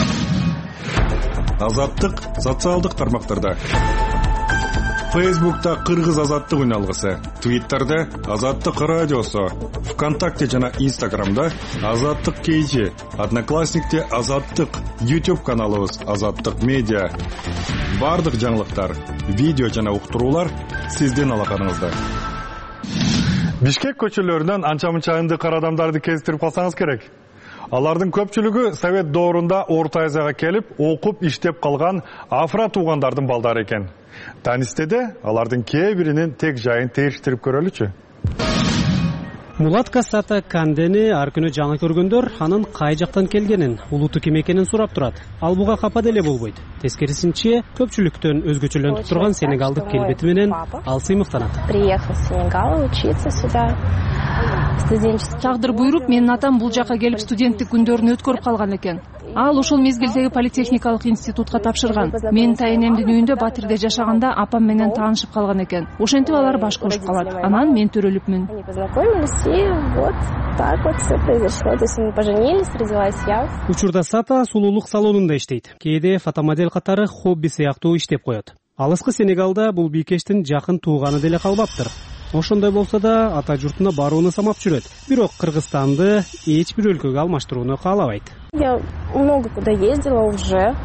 Азаттык социалдык тармактарда. Фейсбукта Кыргыз азаттык үналгысы, Твиттерде Азаттык радиосу, ВКонтакте жана Инстаграмда Азаттык кейжи, Одноклассникте Азаттык, YouTube каналыбыз Азаттык медиа. Бардык жаңылыктар, видео жана уктуруулар сиздин алаканыңызда. Бишкек көчөлөрүнөн анча-мынча ындыкар адамдарды кезиктирип калсаңыз керек. Алардын көпчүлүгү Совет доорунда Орто Азияга келип, окуп, иштеп калган афра туугандардын балдары экен. Танистеде алардын кээ биринин тек жайын териштирип көрөлүчү. Мулат Касата Кандени ар күнү жаңы көргөндөр анын кай жактан келгенин, улуту ким экенин сурап турат. Ал буга капа деле болбойт. Тескерисинче, көпчүлүктөн өзгөчөлөнүп турган сенегалдык келбети менен ал сыймыктанат. Приехал с Сенегала учиться сюда. Тагдыр буйруп, менин атам бул жака келип студенттик күндөрүн өткөрүп калган экен. Ал ошол мезгилдеги политехникалык институтка тапшырган. Менин тайенемдин үйүндө Батирде жашаганда апам менен таанышып калган экен. Ошентип алар баш кошуп калат. Анан мен төрөлүпмүн. Познакомились, и вот так вот все произошло. То есть мы поженились, родилась я. Учурда Сата сулуулук салонунда иштейт. Кээде фотомодель катары хобби сыяктуу иштеп коет. Алыскы Сенегалда бул бийкештин жакын тууганы деле калбаптыр. Ошондой болсо да ата журтуна барууну самап жүрөт. Бирок Кыргызстанды эч бир өлкөгө алмаштырууну каалабайт. Я много куда ездила уже.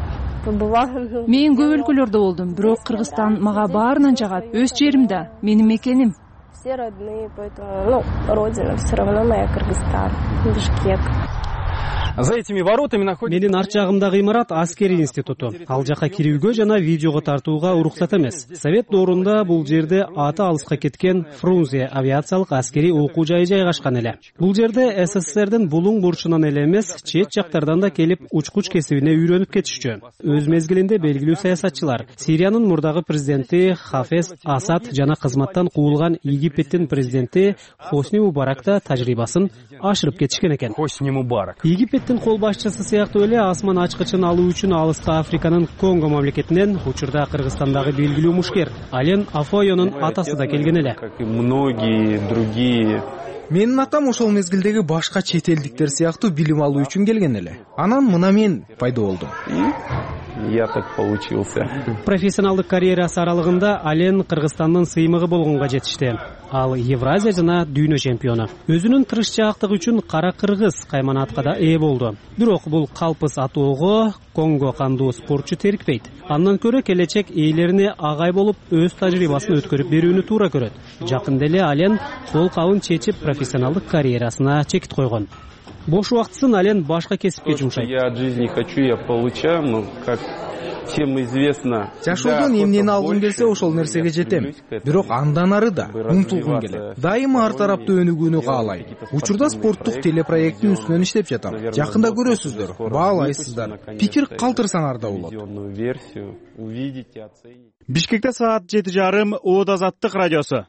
Мен көп өлкөлөрдө болдум, бирок Кыргызстан мага баарынан жагат. Өз жерим да, менин мекеним. Все родные, поэтому, ну, родина все равно моя Кыргызстан, Бишкек. За этими воротами находится... Менин арт жагымдагы имарат аскери институту. Ал жака кирүүгө жана видеого тартууга уруксат эмес. Совет доорунда бул жерде аты алыска кеткен Фрунзе авиациялык аскери окуу жайы жайгашкан эле. Бул жерде СССРдин булуң бурчунан эле эмес, чет жактардан да келип учкуч кесибине үйрөнүп кетишчү. Өз мезгилинде белгилүү саясатчылар, Сириянын мурдагы президенти Хафез Асад жана кызматтан куулган Египеттин президенти Хосни Мубарак да тажрыйбасын ашырып кетишкен экен. Хосни Мубарак. Египеттин кол башчысы сыяктуу эле асман ачкычын алуу үчүн алыска Африканын Конго мамлекетинен учурда Кыргызстандагы белгилүү мушкер Ален Афойонун атасы да келген эле. Как и многие другие. Менин атам ошол мезгилдеги башка чет элдиктер сыяктуу билим алуу үчүн келген эле. Анан мына мен пайда болдум. я так получился. Профессионалдык карьерасы аралыгында Ален Кыргызстандын сыймыгы болгонго жетишти. Ал Евразия жана дүйнө чемпиону. Өзүнүн тырышчаактыгы үчүн кара кыргыз кайманатка да ээ болду. Бирок бул калпыс атоого Конго кандуу спортчу терикпейт. Андан көрө келечек ээлерине агай болуп өз тажрыйбасын өткөрүп берүүнү туура көрөт. Жакында эле Ален кол кабын чечип профессионалдык карьерасына чекит койгон. Бош убактысын Ален башка кесипке жумшайт. Я от жизни хочу, я получаю, но как всем известно. Жашоодон эмнени алгым келсе ошол нерсеге жетем. Бирок андан ары да умтулгум келет. Дайыма ар тараптуу өнүгүүнү каалайм. Учурда спорттук телепроекттин үстүнөн иштеп жатам. Жакында көрөсүздөр, баалайсыздар. Пикир калтырсаңар да болот. Бишкекте саат жети жарым Оод Азаттык радиосу.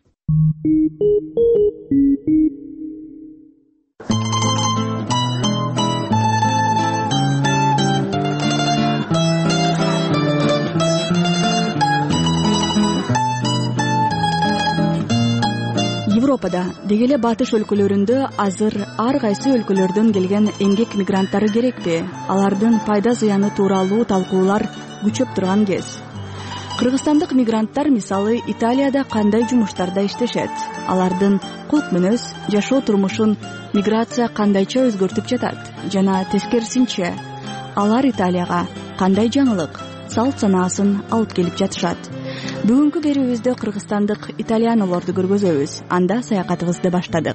Европада деги эле батыш өлкөлөрүндө азыр ар кайсы өлкөлөрдөн келген эмгек мигранттары керекпи? Алардын пайда зыяны тууралуу талкуулар күчөп турган кез. Кыргызстандык мигранттар мисалы Италияда кандай жумуштарда иштешет? Алардын кулк мүнөз, жашоо турмушун миграция кандайча өзгөртүп жатат? Жана тескерисинче, алар Италияга кандай жаңылык, салт санаасын алып келип жатышат? Бүгүнкү берүүбүздө кыргызстандык итальянолорду көргөзөбүз. Анда саякатыбызды баштадык.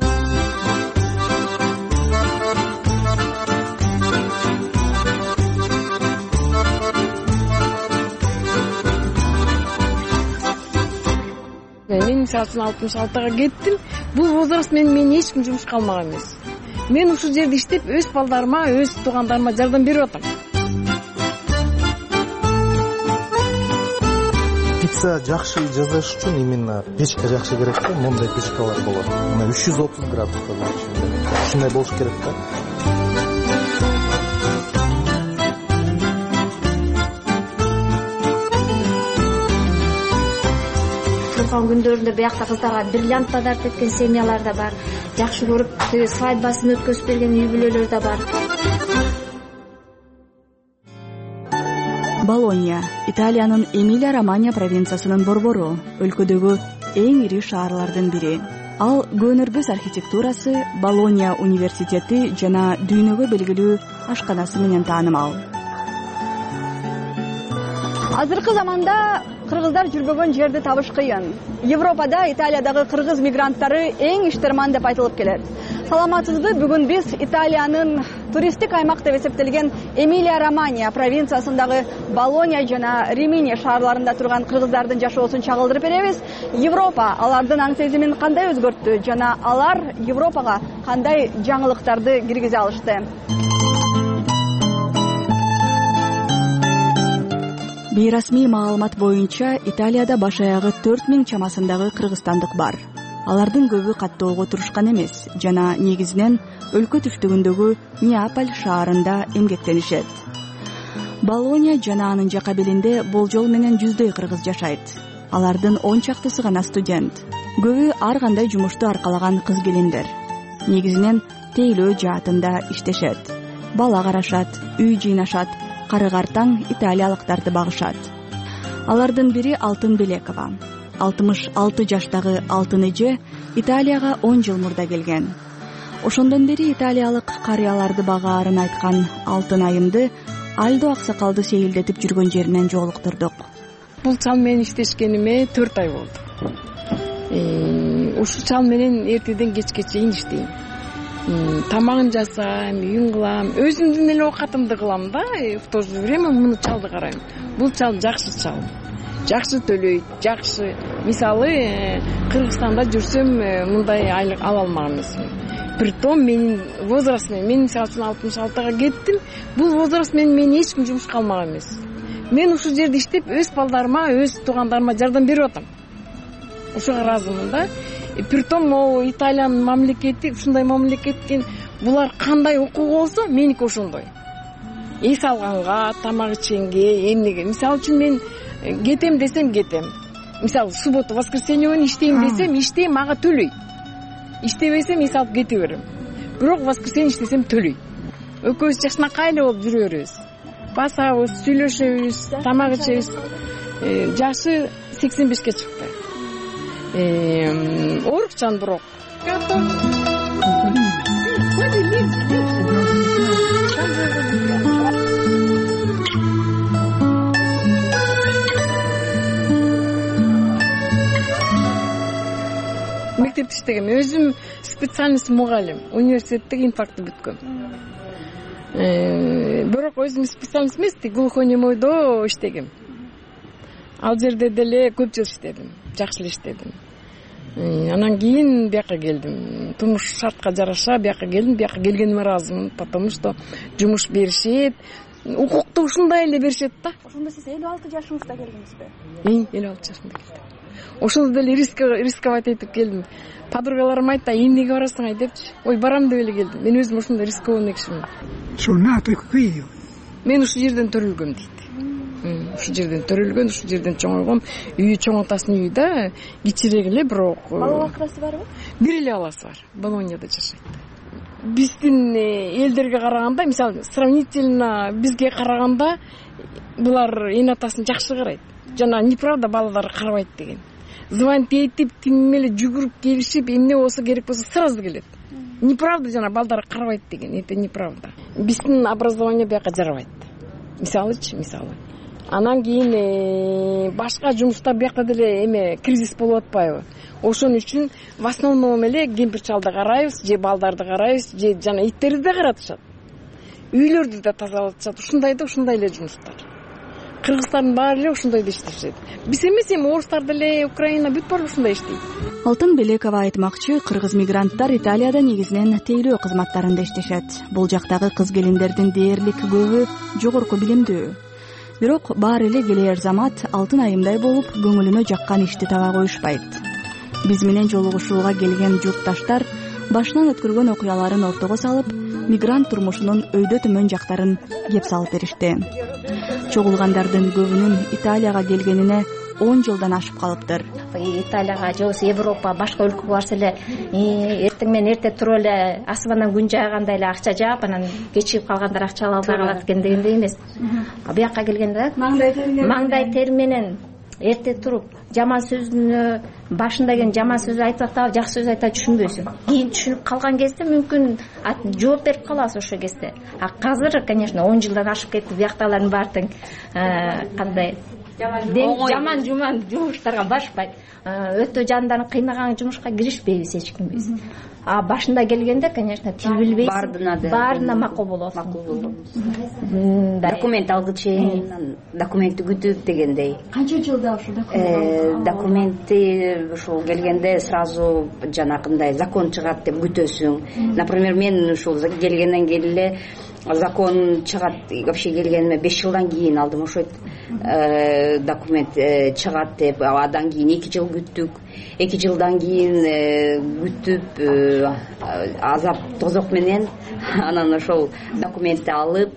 Мен мисалы үчүн алтымыш алтыга кеттим. Бул возраст менен мен эч ким жумушка алмаган эмес. Мен ушул жерде иштеп өз балдарыма, өз туугандарыма жардам берип атам. Пицца жакшы жасаш үчүн именно печка жакшы керек да, мондай печкалар болот. Мына үч жүз отуз градуска болот. Ушундай болуш керек да. Туган күндөрүндө биякта кыздарга бриллианттар тартып кеткен семьялар да бар. Жакшы көрүп свадьбасын өткөзүп берген үй бүлөлөр да бар. Болонья, Италиянын Эмилия-Романья провинциясынын борбору, өлкөдөгү эң ири шаарлардын бири. Ал көнөргөз архитектурасы, Болонья университети жана дүйнөгө белгилүү ашканасы менен таанымал. Азыркы заманда кыргыздар жүрбөгөн жерди табыш кыйын. Европада Италиядагы кыргыз мигранттары эң иштерман деп айтылып келет. Саламатсызбы, бүгүн биз Италиянын туристтик аймак деп эсептелген Эмилия-Романья провинциясындагы Болонья жана Римини шаарларында турган кыргыздардын жашоосун чагылдырып беребиз. Европа алардын аң сезимин кандай өзгөрттү жана алар Европага кандай жаңылыктарды киргизе алышты? Бейрасмий маалымат боюнча Италияда баш аягы төрт миң чамасындагы кыргызстандык бар. Алардын көбү каттоого турушкан эмес жана негизинен өлкө түштүгүндөгү Неаполь шаарында эмгектенишет. Болонья жана анын жака белинде болжол менен жүздөй кыргыз жашайт. Алардын он чактысы гана студент. Көбү ар кандай жумушту аркалаган кыз келиндер. Негизинен тейлөө жаатында иштешет. Бала карашат, үй жыйнашат, карыгартаң италиялыктарды багышат. Алардын бири Алтын Белекова. алтымыш алты жаштагы Алтын эже Италияга он жыл мурда келген. Ошондон бери италиялык карыяларды багаарын айткан Алтын айымды Альдо аксакалды сейилдетип жүргөн жеринен жолуктурдук. Бул чал менен иштешкениме төрт ай болду. Ушул чал менен эртеден кечке чейин иштейм. Тамагын жасайм, үйүн кылам, өзүмдүн эле оокатымды кылам да, в то же время муну чалды карайм. Бул чал жакшы чал. Жакшы төлөйт, жакшы. Мисалы, Кыргызстанда жүрсөм, мындай айлык ала алмаган эмесмин. Притом менин возраст менен, мен мисалы үчүн алтымыш алтыга кеттим. Бул возраст менен мен эч ким жумушка алмаган эмес. Мен ушул жерде иштеп, өз балдарыма, өз туугандарыма жардам берип атам. Ошого ыраазымын да. Притом могу Италиянын мамлекети, ушундай мамлекеттен булар кандай укугу болсо, меники ошондой. Эс алганга, тамак ичкенге, эмнеге. Мисалы үчүн мен кетем десем кетем. Мисалы суббота, воскресенье күнү иштейм десем, иштейм, ага төлөйт. Иштебесем эс алып кете берем. Бирок воскресенье иштесем төлөйт. Экөөбүз жакшынакай эле болуп жүрө беребиз. басабыз, сүйлөшөбүз, тамак ичебиз. Жашы сексен бешке чыкты. Оорукчан бирок. Мектепте иштегем. Өзүм специальность мугалим. Университеттеги инфакты бүткөм. Бирок өзүм специальность эмес, глухонемойдо иштегем. Ал жерде деле көп жыл иштедим. Жакшы эле иштедим. Анан кийин бияка келдим. Турмуш шартка жараша бияка келдим. Бияка келгениме ыраазымын, потому что жумуш беришет. Укукту ушундай эле беришет да. Ошондо сиз элүү алты жашыңызда келдиңизби? Эң элүү алты жашымда келдим. Ошондо деле рисковать этип келдим. Подругаларым айтты, эмнеге барасың ай депчи. Ой, барам деп эле келдим. Мен өзүм ошондой рискованный кишимин. Мен ушул жерден төрөлгөм дейт. Ушул жерден төрөлгөн, ушул жерден чоңойгом. Үйү чоң атасынын үйү да, кичирээк эле, бирок бала бакырасы барбы? Бир эле баласы бар. Болонияда жашайт. Биздин элдерге караганда, мисалы, сравнительно бизге караганда булар эне атасын жакшы карайт. Жана неправда балалар карабайт деген. Звонить этип, тим эле жүгүрүп келишип, эмне болсо керек болсо сразу келет. Неправда жана балдар карабайт деген, это неправда. Биздин образование бияка жарабайт. Мисалычы, мисалы. Анан кийин башка жумуштар бияка деле эме кризис болуп атпайбы? Ошон үчүн в основном эле кемпир чалды карайбыз, же балдарды карайбыз, же жана иттерди да каратышат. Үйлөрдү да тазалатышат. Ушундай да ушундай эле жумуштар. Кыргызстандын баары эле ушундай да иштешет. Биз эмес, эми орустар деле, Украина бүт баары ушундай иштейт. Алтын Белекова айтмакчы, кыргыз мигранттар Италияда негизинен тейлөө кызматтарында иштешет. Бул жактагы кыз келиндердин дээрлик көбү жогорку билимдүү. Бирок баары эле келер замат алтын айымдай болуп, көңүлүнө жаккан ишти таба коюшпайт. Биз менен жолугушууга келген журтташтар башынан өткөргөн окуяларын ортого салып, мигрант турмушунун өйдө төмөн жактарын кеп салып беришти. Чогулгандардын көбүнүн Италияга келгенине он жылдан ашып калыптыр. Италияга же болбосо Европа, башка өлкөгө барса эле эртең менен эрте туруп эле асыбанан күн жаагандай эле акча жаап, анан кечигип калгандар акча алып калат экен дегендей эмес. Бияка келгенде маңдай тер менен эрте туруп жаман сөзүнө башында келген жаман сөз айтып атабы, жакшы сөз айтып түшүнбөйсүң. Кийин түшүнүп калган кезде мүмкүн жооп берип каласыз ошол кезде. А азыр, конечно, он жылдан ашып кетти, биякталардын баары тең кандай жаман жуман жумуштарга барышпайт. Өтө жандарын кыйнаган жумушка киришпейбиз эч кимбиз. А башында келгенде, конечно, тил билбейсиз. Баарына макул болот. Документ алгы чейин, документти күтүп дегендей. Канча жылда ошол документ? Документти ушул келгенде сразу жанакындай закон чыгат деп күтөсүң. Например, мен ушул келгенден кийин эле закон чыгат, вообще келгениме беш жылдан кийин алдым ошо документ чыгат деп. Адан кийин эки жыл күттүк. эки жылдан кийин күтүп азап тозок менен анан ошол документти алып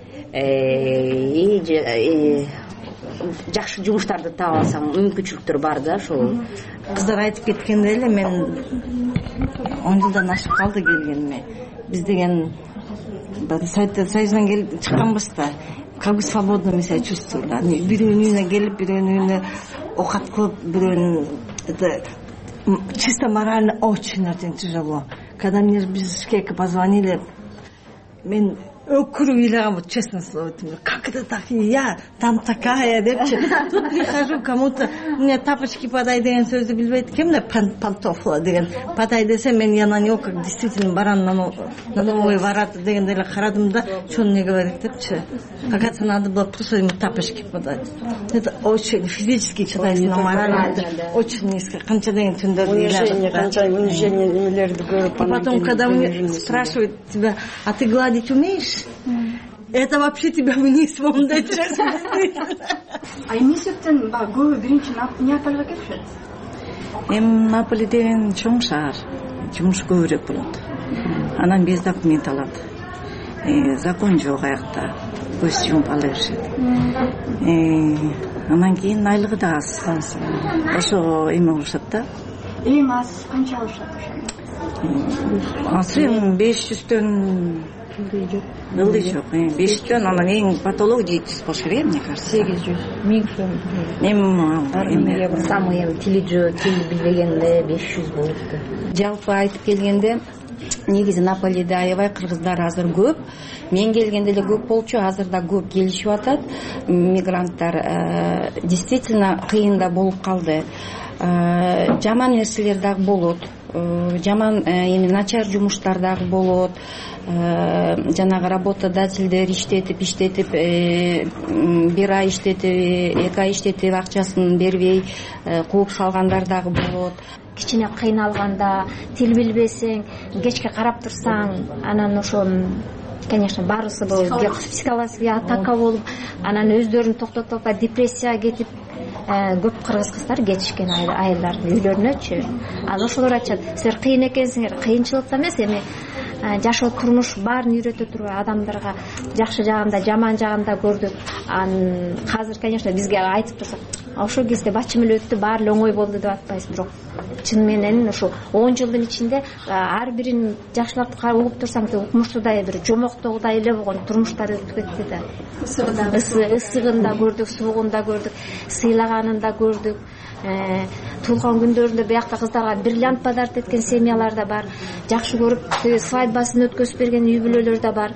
жакшы жумуштарды таап алсаң мүмкүнчүлүктөр бар да. Ошол кыздар айтып кеткендей эле, мен он жылдан ашып калды келгениме. Биз деген Совет Союзунан келип чыкканбыз да, как бы свободно мы себя чувствовали. Бирөөнүн үйүнө келип, бирөөнүн үйүнө окат көп, бирөөнүн это чисто морально очень очень тяжело. Когда мне без шкека позвонили, мен өкүрүп ыйлаган, вот честно слово, как это так, и я там такая депчи. Тут прихожу кому-то, мне тапочки подай деген сөздү билбейт экенмин да, пантофла деген. Подай десе, мен я на него как действительно баран на новые ворота деген деле карадым да, что он мне говорит депчи. Как-то надо было просто ему тапочки подать. Это очень физически читается, но морально это очень низко. Канча деген түндөрдү ыйладык. Канча унижение немелерди көрүп. И потом, когда спрашивают тебя, а ты гладить умеешь? Это вообще тебя вниз мондай честно. А эмне себептен баягы көбү биринчи Неаполга келишет? Эми Наполи деген чоң шаар, жумуш көбүрөөк болот. Анан без документ алат. Закон жок аякта, көз жумуп ала беришет. Анан кийин айлыгы да аз. Ошо эме кылышат да. Эң аз канча алышат ошо? Азыр эми беш жүздөн ылдый жок. Ылдый жок. беш жөн анан эң потолок жети жүз болуш керек, мне кажется. сегиз жүз миң сом. Эми самый эми тили жөө тил билбегенде беш жүз болупту. Жалпы айтып келгенде негизи Наполиде аябай кыргыздар азыр көп. Мен келгенде эле көп болчу, азыр да көп келишип атат. Мигранттар действительно кыйын да болуп калды. Жаман нерселер дагы болот. Жаман эми начар жумуштар дагы болот. Жанагы работодательдер иштетип иштетип бир ай иштетип эки ай иштетип акчасын бербей кууп салгандар дагы болот. Кичине кыйналганда тил билбесең, кечке карап турсаң, анан ошол конечно баарысы психологический атака болуп, анан өздөрүн токтотуп депрессияга кетип көп кыргыз кыздар кетишкен айылдардын үйлөрүнөчү. Анан ошолор айтышат, силер кыйын экенсиңер, кыйынчылыкта эмес, эми жашоо турмуш баарын үйрөтө турбай адамдарга жакшы жагын да жаман жагын да көрдүк. Анан азыр конечно бизге айтып турсак, ошол кезде бачым эле өттү, баары эле оңой болду деп атпайбыз, бирок чын менен ошо он жылдын ичинде ар бирин жакшылап угуп турсаң, укмуштуудай бир жомоктогудай эле болгон турмуштар өтүп кетти да. Ысыгын да көрдүк, суугун да көрдүк, сыйлаганын да көрдүк. Туулган күндөрүндө биякта кыздарга бир лямп подарок эткен семьялар да бар. Жакшы көрүп свадьбасын өткөзүп берген үй бүлөлөр да бар.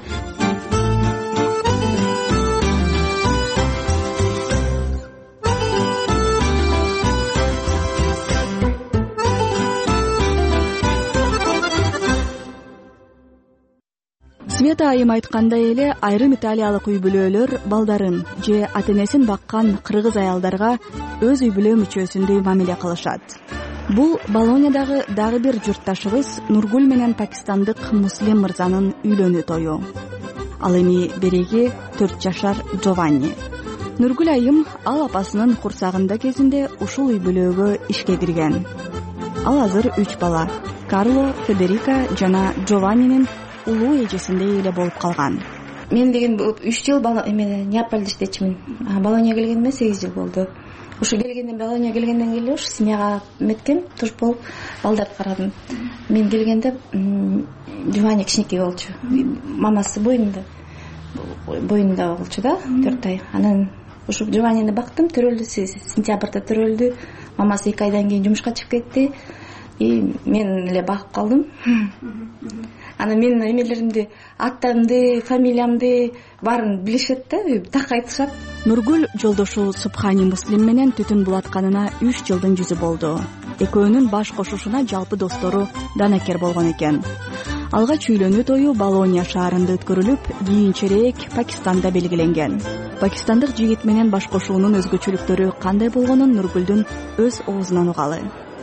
Света айым айткандай эле, айрым италиялык үй бүлөлөр балдарын же ата-энесин баккан кыргыз аялдарга өз үй бүлө мүчөсүндөй мамиле кылышат. Бул Болоньядагы дагы бир журтташыбыз Нургул менен пакистандык Муслим мырзанын үйлөнүү тою. Ал эми береги төрт жашар Джованни. Нургул айым ал апасынын курсагында кезинде ушул үй бүлөгө ишке кирген. Ал азыр үч бала — Карло, Федерика жана Джованнинин улуу эжесиндей эле болуп калган. Мен деген үч жыл эме Неаполде иштечимин. Болоньяга келгениме сегиз жыл болду. Ушу келгенден Болоньяга келгенден кийин ушу семьяга меткем, туш болуп балдарды карадым. Мен келгенде Джованни кичинекей болчу. Мамасы боюнда. Боюнда болчу да, төрт ай. Анан ушу Джованнини бактым, төрөлдү, сентябрда төрөлдү. Мамасы эки айдан кийин жумушка чыгып кетти. И мен эле багып калдым. Анан менин эмелеримди, атымды, фамилиямды баарын билишет да, так айтышат. Нургул жолдошу Субхани Муслим менен түтүн булатканына үч жылдын жүзү болду. Экөөнүн баш кошушуна жалпы достору данакер болгон экен. Алгач үйлөнүү тою Болонья шаарында өткөрүлүп, кийинчерээк Пакистанда белгиленген. Пакистандык жигит менен баш кошуунун өзгөчөлүктөрү кандай болгонун Нургулдун өз оозунан угалы.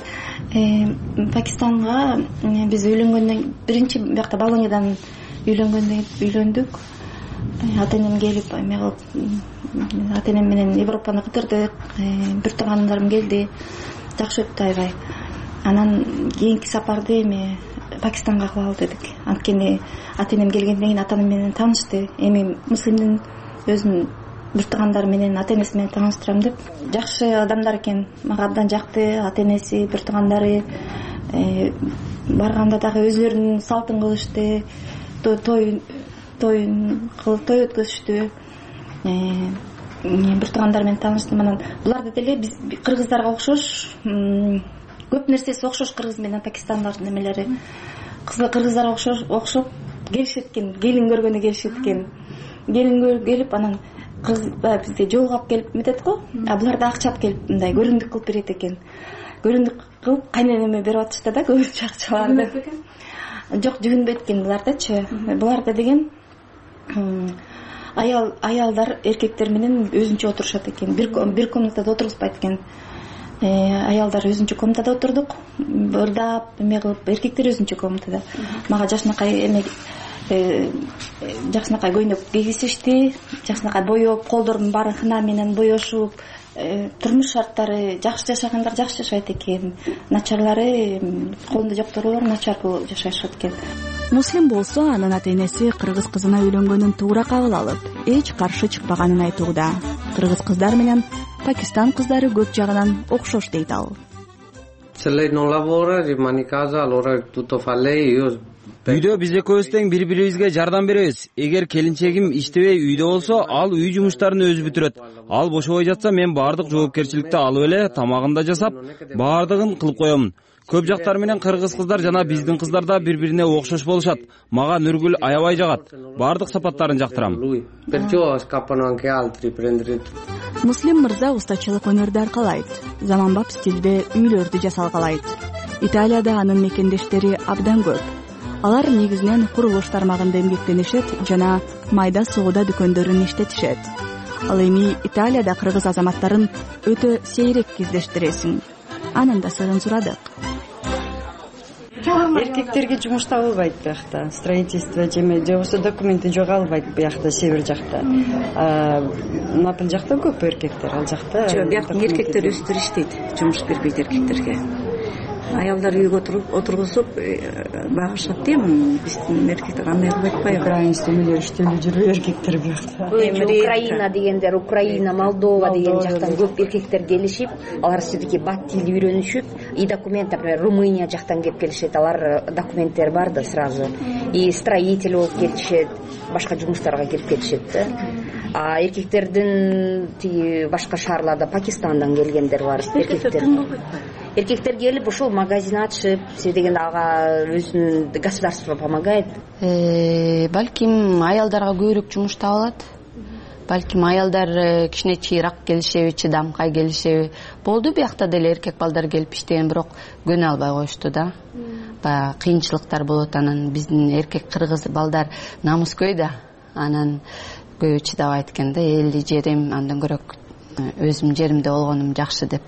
Пакистанга биз үйлөнгөндөн биринчи биякта Болоньядан үйлөнгөндөн үйлөндүк. Ата-энем келип, эме кылып, ата-энем менен Европаны кыдырдык. Бир туугандарым келди. Жакшы өттү аябай. Анан кийинки сапарды эми Пакистанга кылалы дедик. Анткени ата-энем келгенден кийин ата-энем менен таанышты. Эми Муслимдин өзүнүн бир туугандары менен ата-энеси менен тааныштырам деп. Жакшы адамдар экен, мага абдан жакты. Ата-энеси, бир туугандары барганда дагы өзлөрүнүн салтын кылышты. Той тоюн кылып той өткөзүштү. Бир туугандар менен тааныштым. Анан булар деле биз кыргыздарга окшош, көп нерсеси окшош кыргыз менен Пакистандын немелери. Кыргыздарга окшош, окшоп келишет экен, келин көргөнү келишет экен. Келин келип анан кыз бизге жолугап келип метет го, а булар да акчап келип мындай көрүндүк кылып берет экен. Көрүндүк кылып кайненеме берип атышты да, көп акчаларды. Жок, жүгүнбөйт экен булардачы. Буларда деген аял аялдар эркектер менен өзүнчө отурушат экен. Бир бир комнатада отургузбайт экен. Аялдар өзүнчө комнатада отурдук. Ырдап, эме кылып, эркектер өзүнчө комнатада. Мага жакшынакай эме жакшынакай көйнөк кийгизишти, жакшынакай боеп, колдордун баарын хына менен боешуп, турмуш шарттары жакшы жашагандар жакшы жашайт экен, начарлары колунда жоктору начар жашашат экен. Муслим болсо анын ата-энеси кыргыз кызына үйлөнгөнүн туура кабыл алып, эч каршы чыкпаганын айтууда. Кыргыз кыздар менен Пакистан кыздары көп жагынан окшош дейт ал. Se lei non lavora, rimane in casa, allora tutto fa lei, io Үйдө биз экөөбүз тең бири бирибизге жардам беребиз. Эгер келинчегим иштебей үйдө болсо, ал үй жумуштарын өзү бүтүрөт. Ал бошобой жатса, мен баардык жоопкерчиликти алып эле тамагын да жасап, баардыгын кылып коемун. Көп жактар менен кыргыз кыздар жана биздин кыздар да бири-бирине окшош болушат. Мага Нургүл аябай жагат. Баардык сапаттарын жактырам. Муслим мырза устачылык өнөрдү аркалайт. Заманбап стилде үйлөрдү жасалгалайт. Италияда анын мекендештери абдан көп. Алар негизинен курулуш тармагында эмгектенишет жана майда соода дүкөндөрүн иштетишет. Ал эми Италияда кыргыз азаматтарын өтө сейрек кездештиресиң. Анын да сырын сурадык. Эркектерге жумуш табылбайт биякта. Строительство жеме же болбосо документи жоголбайт биякта, север жакта. Напыл жакта көп эркектер, ал жакта. Жок, бияктын эркектери өздөрү иштейт, жумуш бербейт эркектерге. Аялдар үйгө отургузуп багышат дейм, биздин эркектер андай кылып атпайбы? Украинский үйлөр иштелип жүрүп эркектер биякта. Украина дегендер, Украина, Молдова деген жактан көп эркектер келишип, алар все-таки бат тилди үйрөнүшүп, и документ, например, Румыния жактан келип келишет, алар документтер бар да сразу. И строитель болуп келишет, башка жумуштарга келип келишет да. А эркектердин тиги башка шаарларда Пакистандан келгендер бар, эркектер. Эркектер келип ошол магазин ачып, се дегенде ага өзүнүн государство помогает. Балким аялдарга көбүрөөк жумуш табылат. Балким аялдар кичине чыйрак келишеби, чыдамкай келишеби. Болду биякта деле эркек балдар келип иштеген, бирок көнө албай коюшту да. Баягы кыйынчылыктар болот, анан биздин эркек кыргыз балдар намыскөй да. Анан көбү чыдабайт экен да, элди жерим, андан көрөк өзүм жеримде болгонум жакшы деп.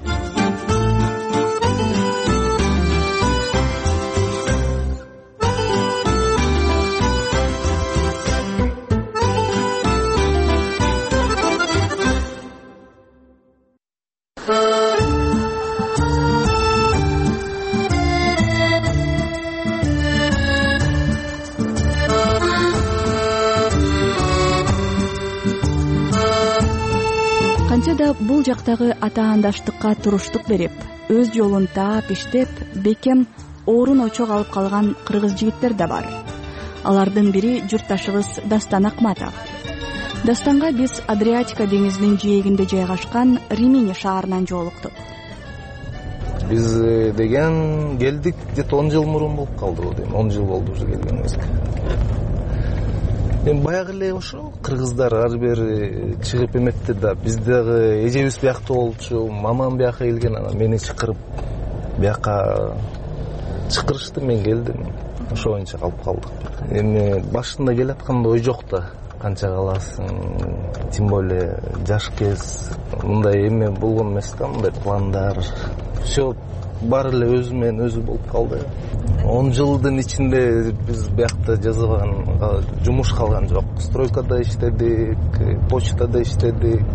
Канчада бул жактагы атаандаштыкка туруштук берип, өз жолун таап иштеп, бекем орун очок алып калган кыргыз жигиттер да бар. Алардын бири журтташыбыз Дастан Акматов. Дастанга биз Адриатика деңизинин жээгинде жайгашкан Римини шаарынан жолуктук. Биз деген келдик где-то он жыл мурун болуп калды, дейм, он жыл болду уже келгенибизге. Эми баягы эле ошо кыргыздар ар бери чыгып эметти да, биз дагы эжебиз биякта болчу, мамам бияка келген, анан мени чакырып бияка чакырышты, мен келдим. Ошо боюнча калып калдык. Эми башында келатканда ой жок да, канча каласың, тем более жаш кез, мындай эме болгон эмес да, мындай пландар. Всё баары эле өзү менен өзү болуп калды. он жылдын ичинде биз биякта жазабаган жумуш калган жок. Стройкада иштедик, почтада иштедик,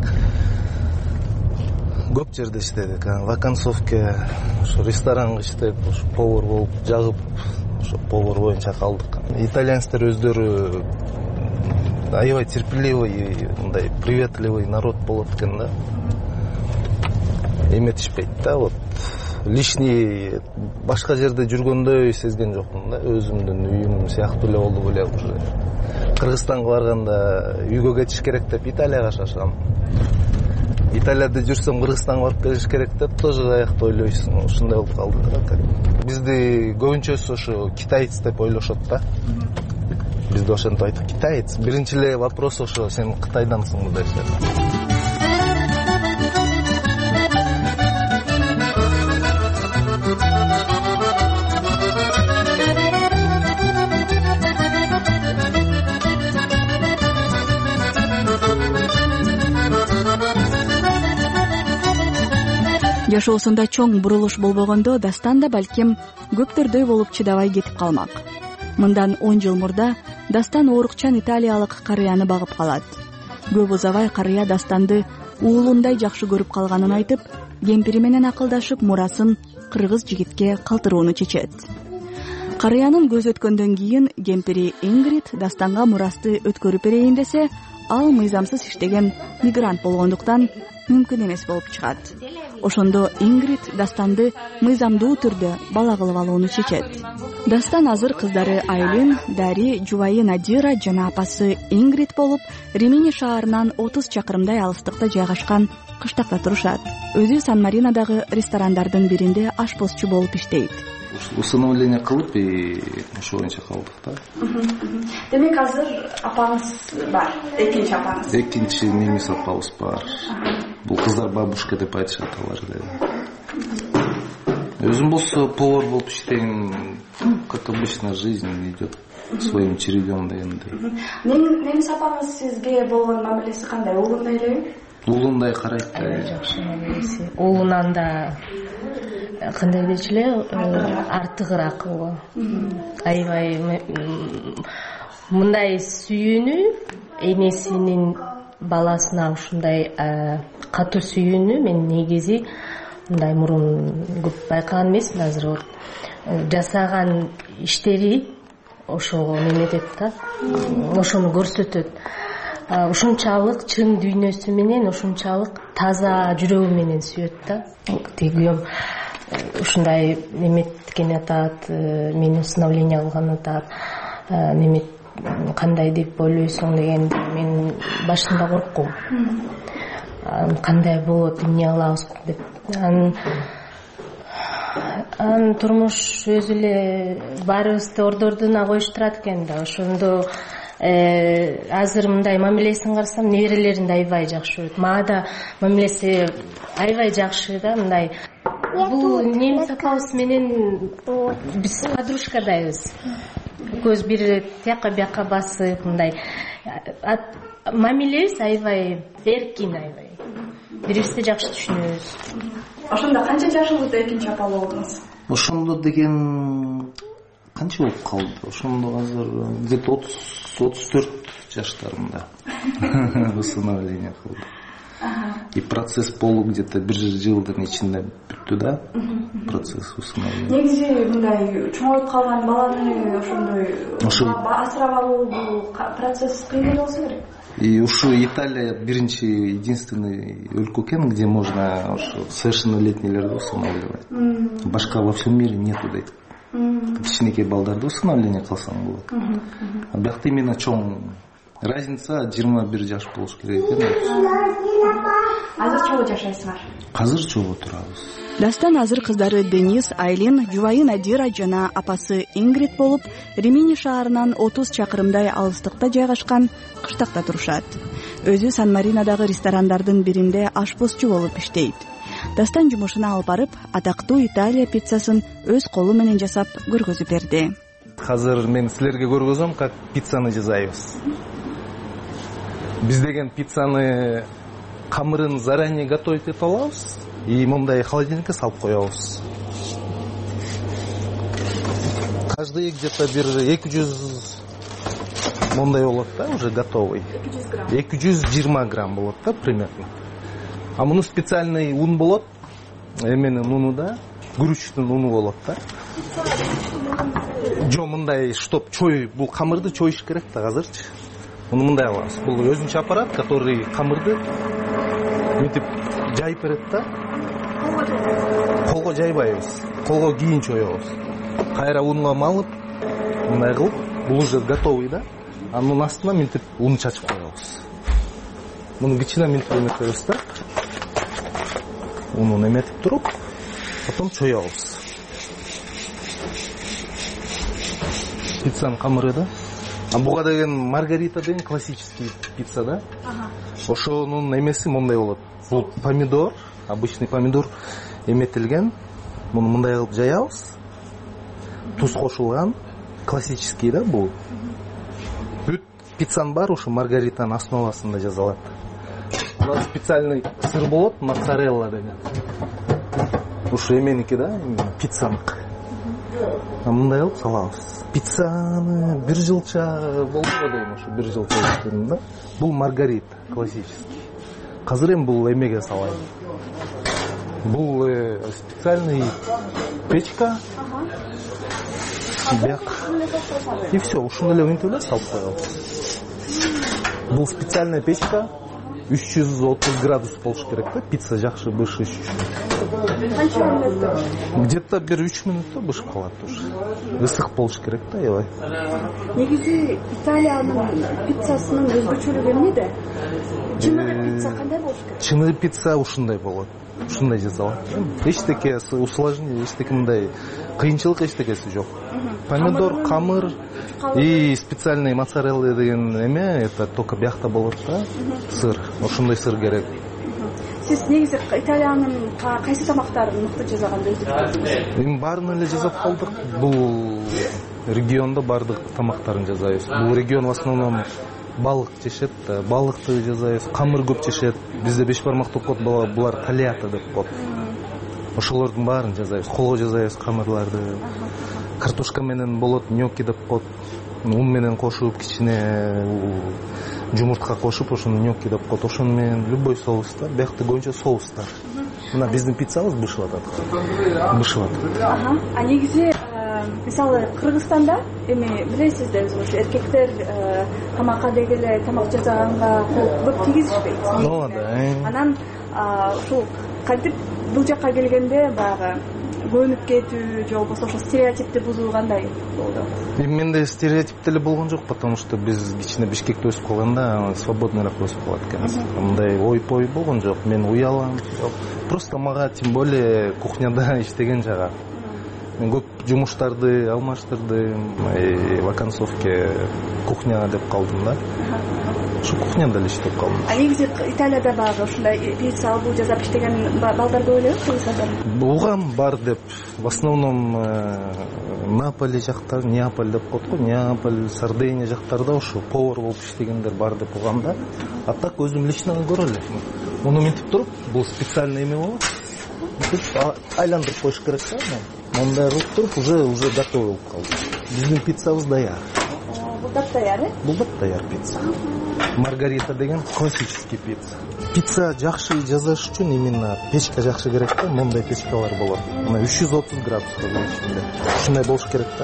көп жерде иштедик. Вакансовке, ошо ресторанга иштеп, ошо повар болуп жагып, ошо повар боюнча калдык. Итальянецтер өздөрү аябай терпеливый, мындай приветливый народ болот экен да. Эметишпейт да, вот лишний башка жерде жүргөндөй сезген жокмун да, өзүмдүн үйүм сыяктуу эле болду беле уже. Кыргызстанга барганда үйгө кетиш керек деп Италияга шашам. Италияда жүрсөм Кыргызстанга барып келиш керек деп тоже аякта ойлойсуң, ушундай болуп калды да. Бизди көбүнчөсү ошо китаец деп ойлошот да. Бизде ошентип айтып, китаец. Биринчи эле вопрос ошо, сен Кытайдансыңбы дешет. Жашоосунда чоң бурулуш болбогондо Дастан да балким көптөрдөй болуп чыдабай кетип калмак. Мындан он жыл мурда Дастан оорукчан италиялык карыяны багып калат. Көп узабай карыя Дастанды уулундай жакшы көрүп калганын айтып, кемпири менен акылдашып мурасын кыргыз жигитке калтырууну чечет. Карыянын көз өткөндөн кийин кемпири Ингрид Дастанга мурасты өткөрүп берейин десе, ал мыйзамсыз иштеген мигрант болгондуктан мүмкүн эмес болуп чыгат. Ошондо Ингрид Дастанды мыйзамдуу түрдө бала кылып алууну чечет. Дастан азыр кыздары Айлин, Дари, жубайы Надира жана апасы Ингрид болуп, Римини шаарынан отуз чакырымдай алыстыкта жайгашкан кыштакта турушат. Өзү Сан-Маринодагы ресторандардын биринде ашпозчу болуп иштейт. Установление кылып и ошо боюнча калдык да. Демек азыр апаңыз бар, экинчи апаңыз. Экинчи немис апабыз бар. Бул кыздар бабушка деп айтышат алар эле. Өзүм болсо повар болуп иштейм. Как обычно жизнь идет своим чередом да энди. Немис апаңыз сизге болгон мамилеси кандай? Уулундай элеби? Уулундай карайт. Жакшы мамилеси. Уулунан да кандай дечи эле артыгыраак ого. Аябай мындай сүйүүнү энесинин баласына ушундай катуу сүйүүнү мен негизи мындай мурун көп байкаган эмесмин. Азыр вот жасаган иштери ошого неметет да, ошону көрсөтөт. Ушунчалык чын дүйнөсү менен, ушунчалык таза жүрөгү менен сүйөт да. Тиги күйөөм ушундай неметкен атат, мени усыновление кылган атат, немет кандай деп ойлойсуң деген мен башында корккум. Кандай болот, эмне кылабыз деп. Анан турмуш өзү эле баарыбызды ордордуна коюштурат экен да. Ошондо азыр мындай мамилесин карасам, неберелерин да аябай жакшы көрөт. Мага да мамилеси аябай жакшы да. Мындай бул немис апабыз менен биз подружкадайбыз. Көз бир тияка бияка басып, мындай мамилебиз аябай эркин, аябай бири-бирибизди жакшы түшүнөбүз. Ошондо канча жашыңызда экинчи апа болдуңуз? Ошондо деген канча болуп калды? Ошондо азыр где-то отуз төрт жаштарымда усыновление кылдым. И процесс болу где-то бир жылдын ичинде бүттү да. Процесс усыновления. Негизи мындай чоңоюп калган баланы ошондой асырап алуу бул процесс кыйын болсо керек. И ушу Италия биринчи единственный өлкө экен, где можно совершеннолетнийлерди усыновливать. Башка во всем мире нету дейт. Кичинекей балдарды усыновление кылсаң болот. А биякта именно чоң разница жыйырма бир жаш болуш керек экен. Азыр чогуу жашайсыңар? Азыр чогуу турабыз. Дастан азыр кыздары Денис, Айлин, жубайы Надира жана апасы Ингрид болуп, Римини шаарынан отуз чакырымдай алыстыкта жайгашкан кыштакта турушат. Өзү Сан-Маринодагы ресторандардын биринде ашпозчу болуп иштейт. Дастан жумушуна алып барып, атактуу Италия пиццасын өз колу менен жасап көргөзүп берди. Азыр мен силерге көргөзөм, как пиццаны жасайбыз. Биз деген пиццаны камырын заранее готовить этип алабыз и мындай холодильникке салып коебуз. Каждый где-то бир эки жүз мындай болот да, уже готовый. эки жүз жыйырма грамм болот да примерно. А муну специальный ун болот. Эменин уну да, күрүчтүн уну болот да. Жо мындай чтоб чой, бул камырды чоюш керек да азырчы. Муну мындай алабыз. Бул өзүнчө аппарат, который камырды мынтип жайып берет да. Колго жайбайбыз. Колго кийин чоебуз. Кайра унга малып, мындай кылып, бул уже готовый да. Анын астына мынтип ун чачып коебуз. Муну кичине мынтип эметебиз да. Уну эметип туруп, потом чоебуз. Пиццанын камыры да. А буга деген маргарита деген классический пицца да. Ошонун эмеси мындай болот. Бул помидор, обычный помидор эметилген. Муну мындай кылып жаябыз. Туз кошулган, классический да бул. Бүт пиццанын баары ошо маргаританын основасында жасалат. У нас специальный сыр болот, моцарелла деген. Ошо эменики да, пиццанык. А мындай кылып салабыз. Пиццаны бир жылча болду дейм, ошо бир жылча иштедим да. Бул маргарита классический. Азыр эми бул эмеге салайм. Бул специальный печка. Бяк. И все, ушуну эле мынтип эле салып коебуз. Бул специальная печка. үч жүз отуз градус болуш керек да, пицца жакшы бышыш үчүн. Канча мүнөттө? Где-то бир үч мүнөттө бышып калат уже. Ысык болуш керек да, аябай. Негизи Италиянын пиццасынын өзгөчөлүгү эмнеде? Чыныгы пицца кандай болуш керек? Чыныгы пицца ушундай болот. Ушундай жасалат. Эчтеке усложнение, эчтеке мындай кыйынчылык эчтекеси жок. Помидор, камыр и специальный моцарелла деген эме, это только биякта болот да, сыр. Ошондой сыр керек. Сиз негизи Италиянын кайсы тамактарын мыкты жасаганды өзүңүз? Эми баарын эле жасап калдык. Бул региондо бардык тамактарын жасайбыз. Бул регион в основном балык жешет, балыкты жасайбыз, камыр көп жешет. Бизде беш бармактуу кот булар калиата деп кот. Ошолордун баарын жасайбыз. Колго жасайбыз камырларды. Картошка менен болот, ньокки деп кот. Ун менен кошуп, кичине жумуртка кошуп, ошону ньокки деп кот. Ошону менен любой соустар, биякта көбүнчө соустар. Мына биздин пиццабыз бышып атат. Бышып атат. А негизи мисалы Кыргызстанда эми билесиз да өзүңүз, эркектер тамакка деги эле тамак жасаганга көп тийгизишпейт. Анан ушул кантип бул жакка келгенде баягы көнүп кетүү же болбосо ошо стереотипти бузуу кандай болду? Эми менде стереотип деле болгон жок, потому что биз кичине Бишкекте өсүп калганда свободныйраак өсүп калат экенбиз. Мындай ой-пой болгон жок, мен уялам. Просто мага тем более кухняда иштеген жагат. Мен көп жумуштарды алмаштырдым, в оконцовке кухняга деп калдым да. Ошо кухняда эле иштеп калдым. А негизи Италияда багы ушундай пицца албу жасап иштеген балдар көп элеби кыргызстанда? Угам бар деп. В основном Наполи жактар, Неаполь деп кот го, Неаполь, Сардиния жактарда ошо повар болуп иштегендер бар деп угам да. А так өзүм лично көрө элем. Муну минтип туруп, бул специальный эме болот. Айландырып коюш керек да. Мындай кылып туруп уже уже готовый болуп калды. Биздин пиццабыз даяр. Бул да даяр, э? Бул да даяр пицца. Маргарита деген классический пицца. Пицца жакшы жасаш үчүн именно печка жакшы керек да, мындай печкалар болот. Мына үч жүз отуз градуска болушунда. Ушундай болуш керек да.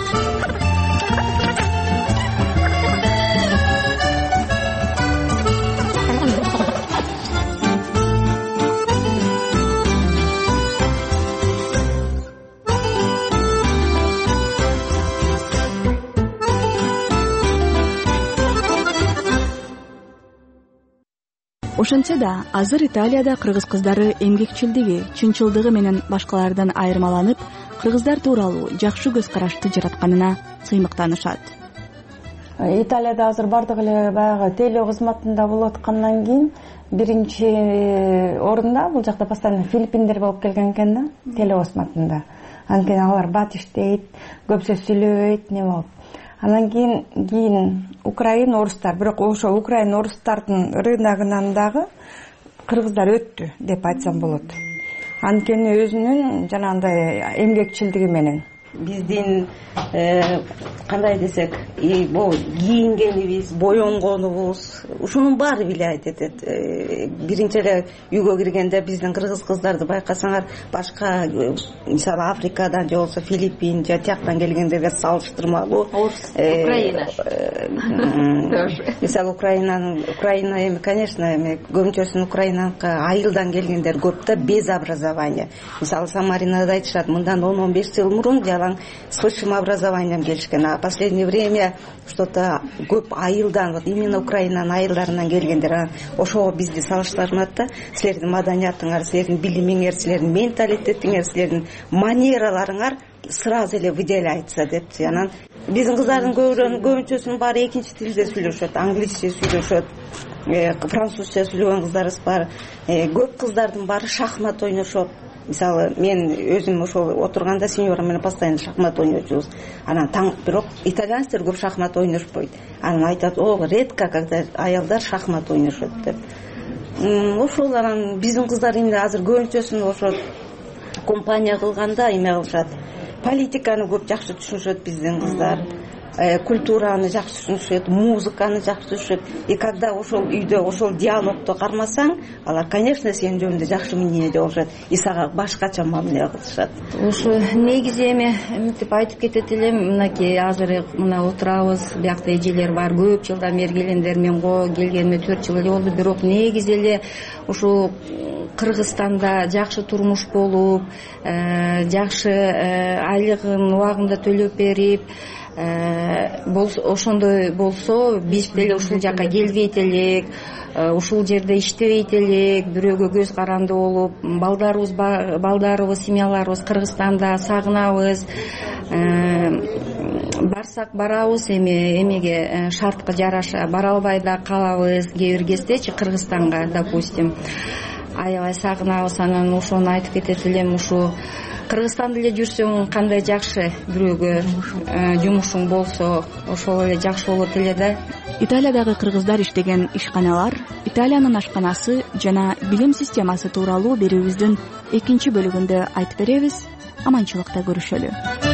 Ошентсе да азыр Италияда кыргыз кыздары эмгекчилдиги, чынчылдыгы менен башкалардан айырмаланып, кыргыздар тууралуу жакшы көз карашты жаратканына сыймыктанышат. Италияда азыр бардык эле баягы теле кызматында болуп аткандан кийин биринчи орунда бул жакта постоянно филиппиндер болуп келген экен да, теле кызматында. Андан кийин алар бат иштейт, көп сөз сүйлөбөйт, не болуп. Андан кийин кийин Украин орустар, бирок ошо Украин орустардын рыногунан дагы кыргыздар өттү деп айтсам болот. Анткени өзүнүн жанагындай эмгекчилдиги менен биздин кандай десек, бул кийингенибиз, боенгонубуз, ушунун баары влиять этет. Биринчи эле үйгө киргенде биздин кыргыз кыздарды байкасаңар, башка мисалы Африкадан же болбосо Филиппин же тияктан келгендерге салыштырмалуу Украина. Мисалы Украинанын Украина эми, конечно, эми көбүнчөсүн Украинаныкы айылдан келгендер көп да, без образования. Мисалы Самаринада айтышат, мындан он он беш жыл мурун с высшим образованием келишкен, а в последнее время что-то көп айылдан, вот именно Украинанын айылдарынан келгендер, ошого бизди салыштырмат да. Силердин маданиятыңар, силердин билимиңер, силердин менталитетиңер, силердин манераларыңар сразу эле выделяется деп. Анан биздин кыздардын көбүнчөсүнүн баары экинчи тилде сүйлөшөт, англисче сүйлөшөт, французча сүйлөгөн кыздарыбыз бар. Көп кыздардын баары шахмат ойношот. Мисалы, мен өзүм ошол отурганда сеньора менен постоянно шахмат ойночубуз. Анан таң, бирок итальянецтер көп шахмат ойношпойт. Анан айтат, о, редко, когда аялдар шахмат ойношот деп. Ошол анан биздин кыздар эмне азыр көбүнчөсүн ошо компания кылганда эме кылышат. Политиканы көп жакшы түшүнүшөт биздин кыздар. культураны жакшы түшүнүшөт, музыканы жакшы түшүнүшөт. И когда ошол үйдө ошол диалогду кармасаң, алар, конечно, сенин жөнүндө жакшы мнение болушат, и сага башкача мамиле кылышат. Ушу негизи эми мынтип айтып кетет элем, мынакей азыр мына отурабыз, биякта эжелер бар, көп жылдан бери келгендер, мен го келгениме төрт жыл эле болду, бирок негизи эле ушу Кыргызстанда жакшы турмуш болуп, жакшы айлыгын убагында төлөп берип, ошондой болсо биз деле ушул жака келбейт элек, ушул жерде иштебейт элек, бирөөгө көз каранды болуп, балдарыбыз балдарыбыз семьяларыбыз Кыргызстанда сагынабыз, барсак барабыз, эми эмеге шартка жараша бара албай да калабыз. Кээ бир кездечи Кыргызстанга, допустим, аябай сагынабыз. Анан ошону айтып кетет элем, ушу Кыргызстанда эле жүрсөң кандай жакшы, бирөөгө жумушуң болсо ошол эле жакшы болот эле да. Италиядагы кыргыздар иштеген ишканалар, Италиянын ашканасы жана билим системасы тууралуу берүүбүздүн экинчи бөлүгүндө айтып беребиз. Аманчылыкта көрүшөлү.